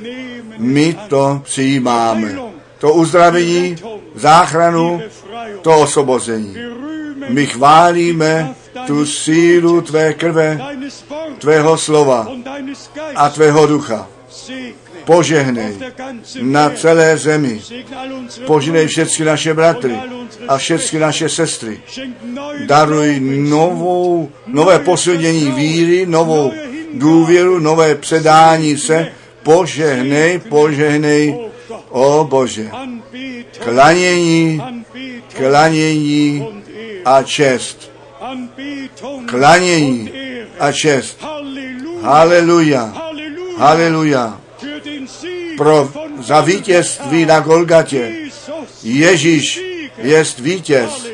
To uzdravení, záchranu, to osvobození. My chválíme tu sílu tvé krve, tvého slova a tvého ducha. Požehnej na celé zemi. Požehnej všechny naše bratry a všechny naše sestry. Daruj nové posilnění víry, novou důvěru, nové předání se. Požehnej, o Bože. Klanění a čest. Klanění a čest. Haleluja. Za vítězství na Golgatě. Ježíš jest vítěz.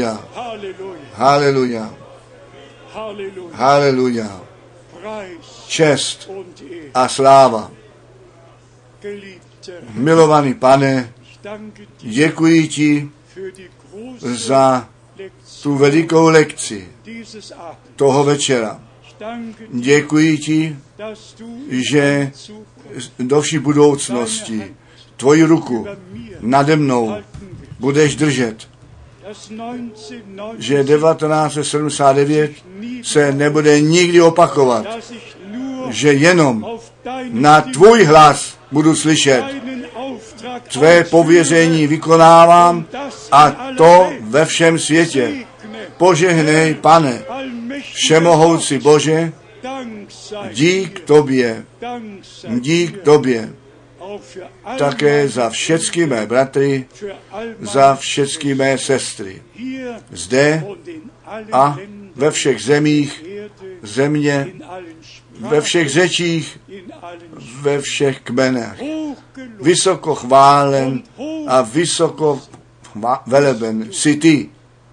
Haleluja. čest und Ehre. a sláva. Geliebter, Milovaný Pane, ich danke dir děkuji ti für die große za Lektion tu velikou lekci dieses Abends. toho večera. Ich danke dir, Děkuji ti, dass du že in Zukunft do vší budoucnosti tvoji ruku über mir nade mnou halten wirst. budeš držet, Das 1979 že 1979 se nebude nikdy opakovat, dass ich nur že jenom auf deinen na tvůj hlas budu slyšet, deinen Auftrag tvé pověření vykonávám a to ve všem světě. segne. Požehnej, Pane, Allmächtiger všemohoucí Bože, Dank sei dík dir. tobě, Dank sei dík dir. tobě, Auch für all také meine, za všechny mé bratry, für all meine za všechny mé sestry. hier Zde und in allen a Ländern ve všech zemích Erde, země, in allen ve všech Sprachen, řečích, in allen ve všech kmenech. hochgelobt Vysoko chválen und hoch. a vysoko veleben jsi ty.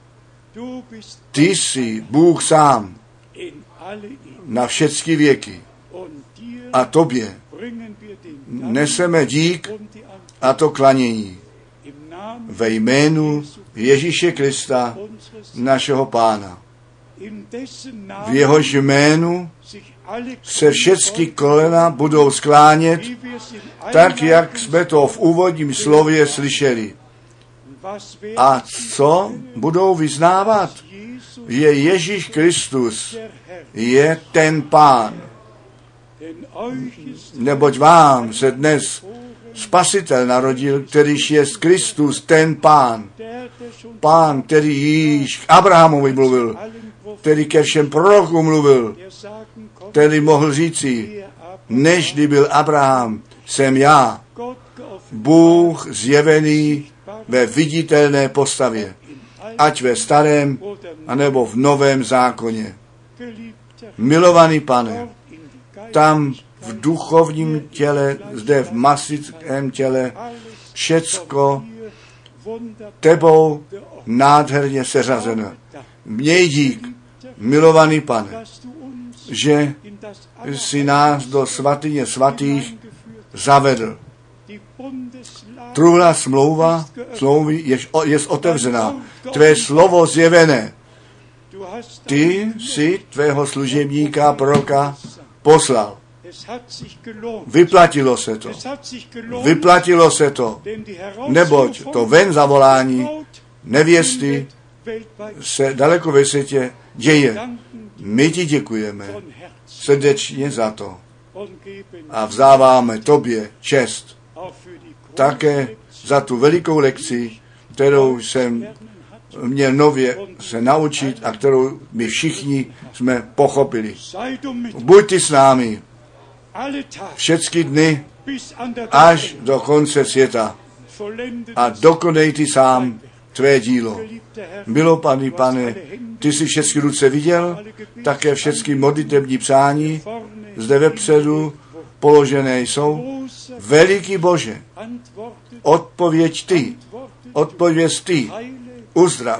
Du bist Ty jsi Bůh sám in alle Ewigkeit. na všechny věky. Und dir A tobě bringen wir den Dank neseme dík und die Anbetung a to klanění im Namen ve jménu Ježíše Krista, unseres, našeho Pána. in dessen V Namen jehož jménu sich alle se všechny kolena budou sklánět, wie wir es in tak jak Einleitung jsme to v úvodním slově slyšeli. was werden A co budou vyznávat? Jesus Je Ježíš Kristus, der Herr, je ten Pán. denn euch ist Neboť vám se dnes Spasitel narodil, kterýž je Kristus, ten Pán. der schon Pán, který již k Abrahamovi mluvil, allen Propheten, který ke všem prorokům mluvil, der sagen konnte, který mohl říci, der aber nežli byl Abraham, jsem já, Gott geoffenbart Bůh zjevený ve viditelné postavě, ať ve starém, anebo v novém zákoně. geliebter Milovaný Pane, dort in die tam v duchovním těle, zde v masickém těle, alles všecko hier wunderbar tebou geordnet. nádherně seřazeno. Měj dík, milovaný Pane, Dass du uns že in das si nás do svatyně svatých Allerheiligste zavedl. die Bundeslade Truhla smlouvy je otevřená. Tvé slovo zjevené. du hast Ty si tvého služebníka proroka poslal. es hat sich gelohnt. Vyplatilo se to. Es hat sich gelohnt, Vyplatilo se to. denn die Neboť to Herausforderung ven zavolání Braut nevěsty weltweit se daleko ve světě děje. danken My ti děkujeme von Herzen srdečně za to und geben a vzáváme tobě čest auch für die große také za tu velikou lekci, kterou jsem měl nově se naučit a kterou my všichni jsme pochopili. sei du mit Buď ty s námi alle Tage všechny dny bis an der až do konce světa vollende a dokonej ty sám tvé dílo. geliebter Herr, Milovaný Pane, ty jsi všechny ruce viděl, také všechny modlitební přání vorne zde vepředu položené jsou. große Veliký Bože, Antworten, odpověď ty, odpověď ty, heile, uzdrav,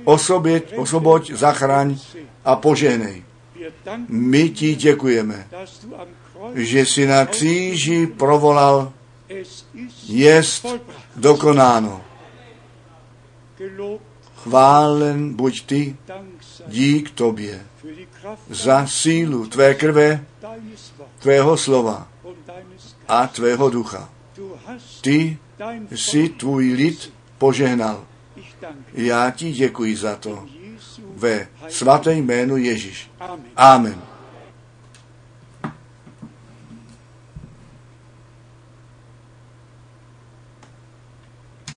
osvoboď, zachraň a požehnej. wir danken, My ti děkujeme, dass du am Kreuz že jsi na kříži provolal, es ist jest vollbracht. dokonáno. Gelobt, Chválen buď ty, Dank sei dík tobě, für die Kraft za sílu tvé krve, deines Wortes tvého slova und deines Geistes. a tvého ducha. Du hast Ty dein jsi Volk, tvůj lid požehnal. ich danke Já ti děkuji za to. Jesu. Ve svatém jménu Ježíš. Amen. Amen.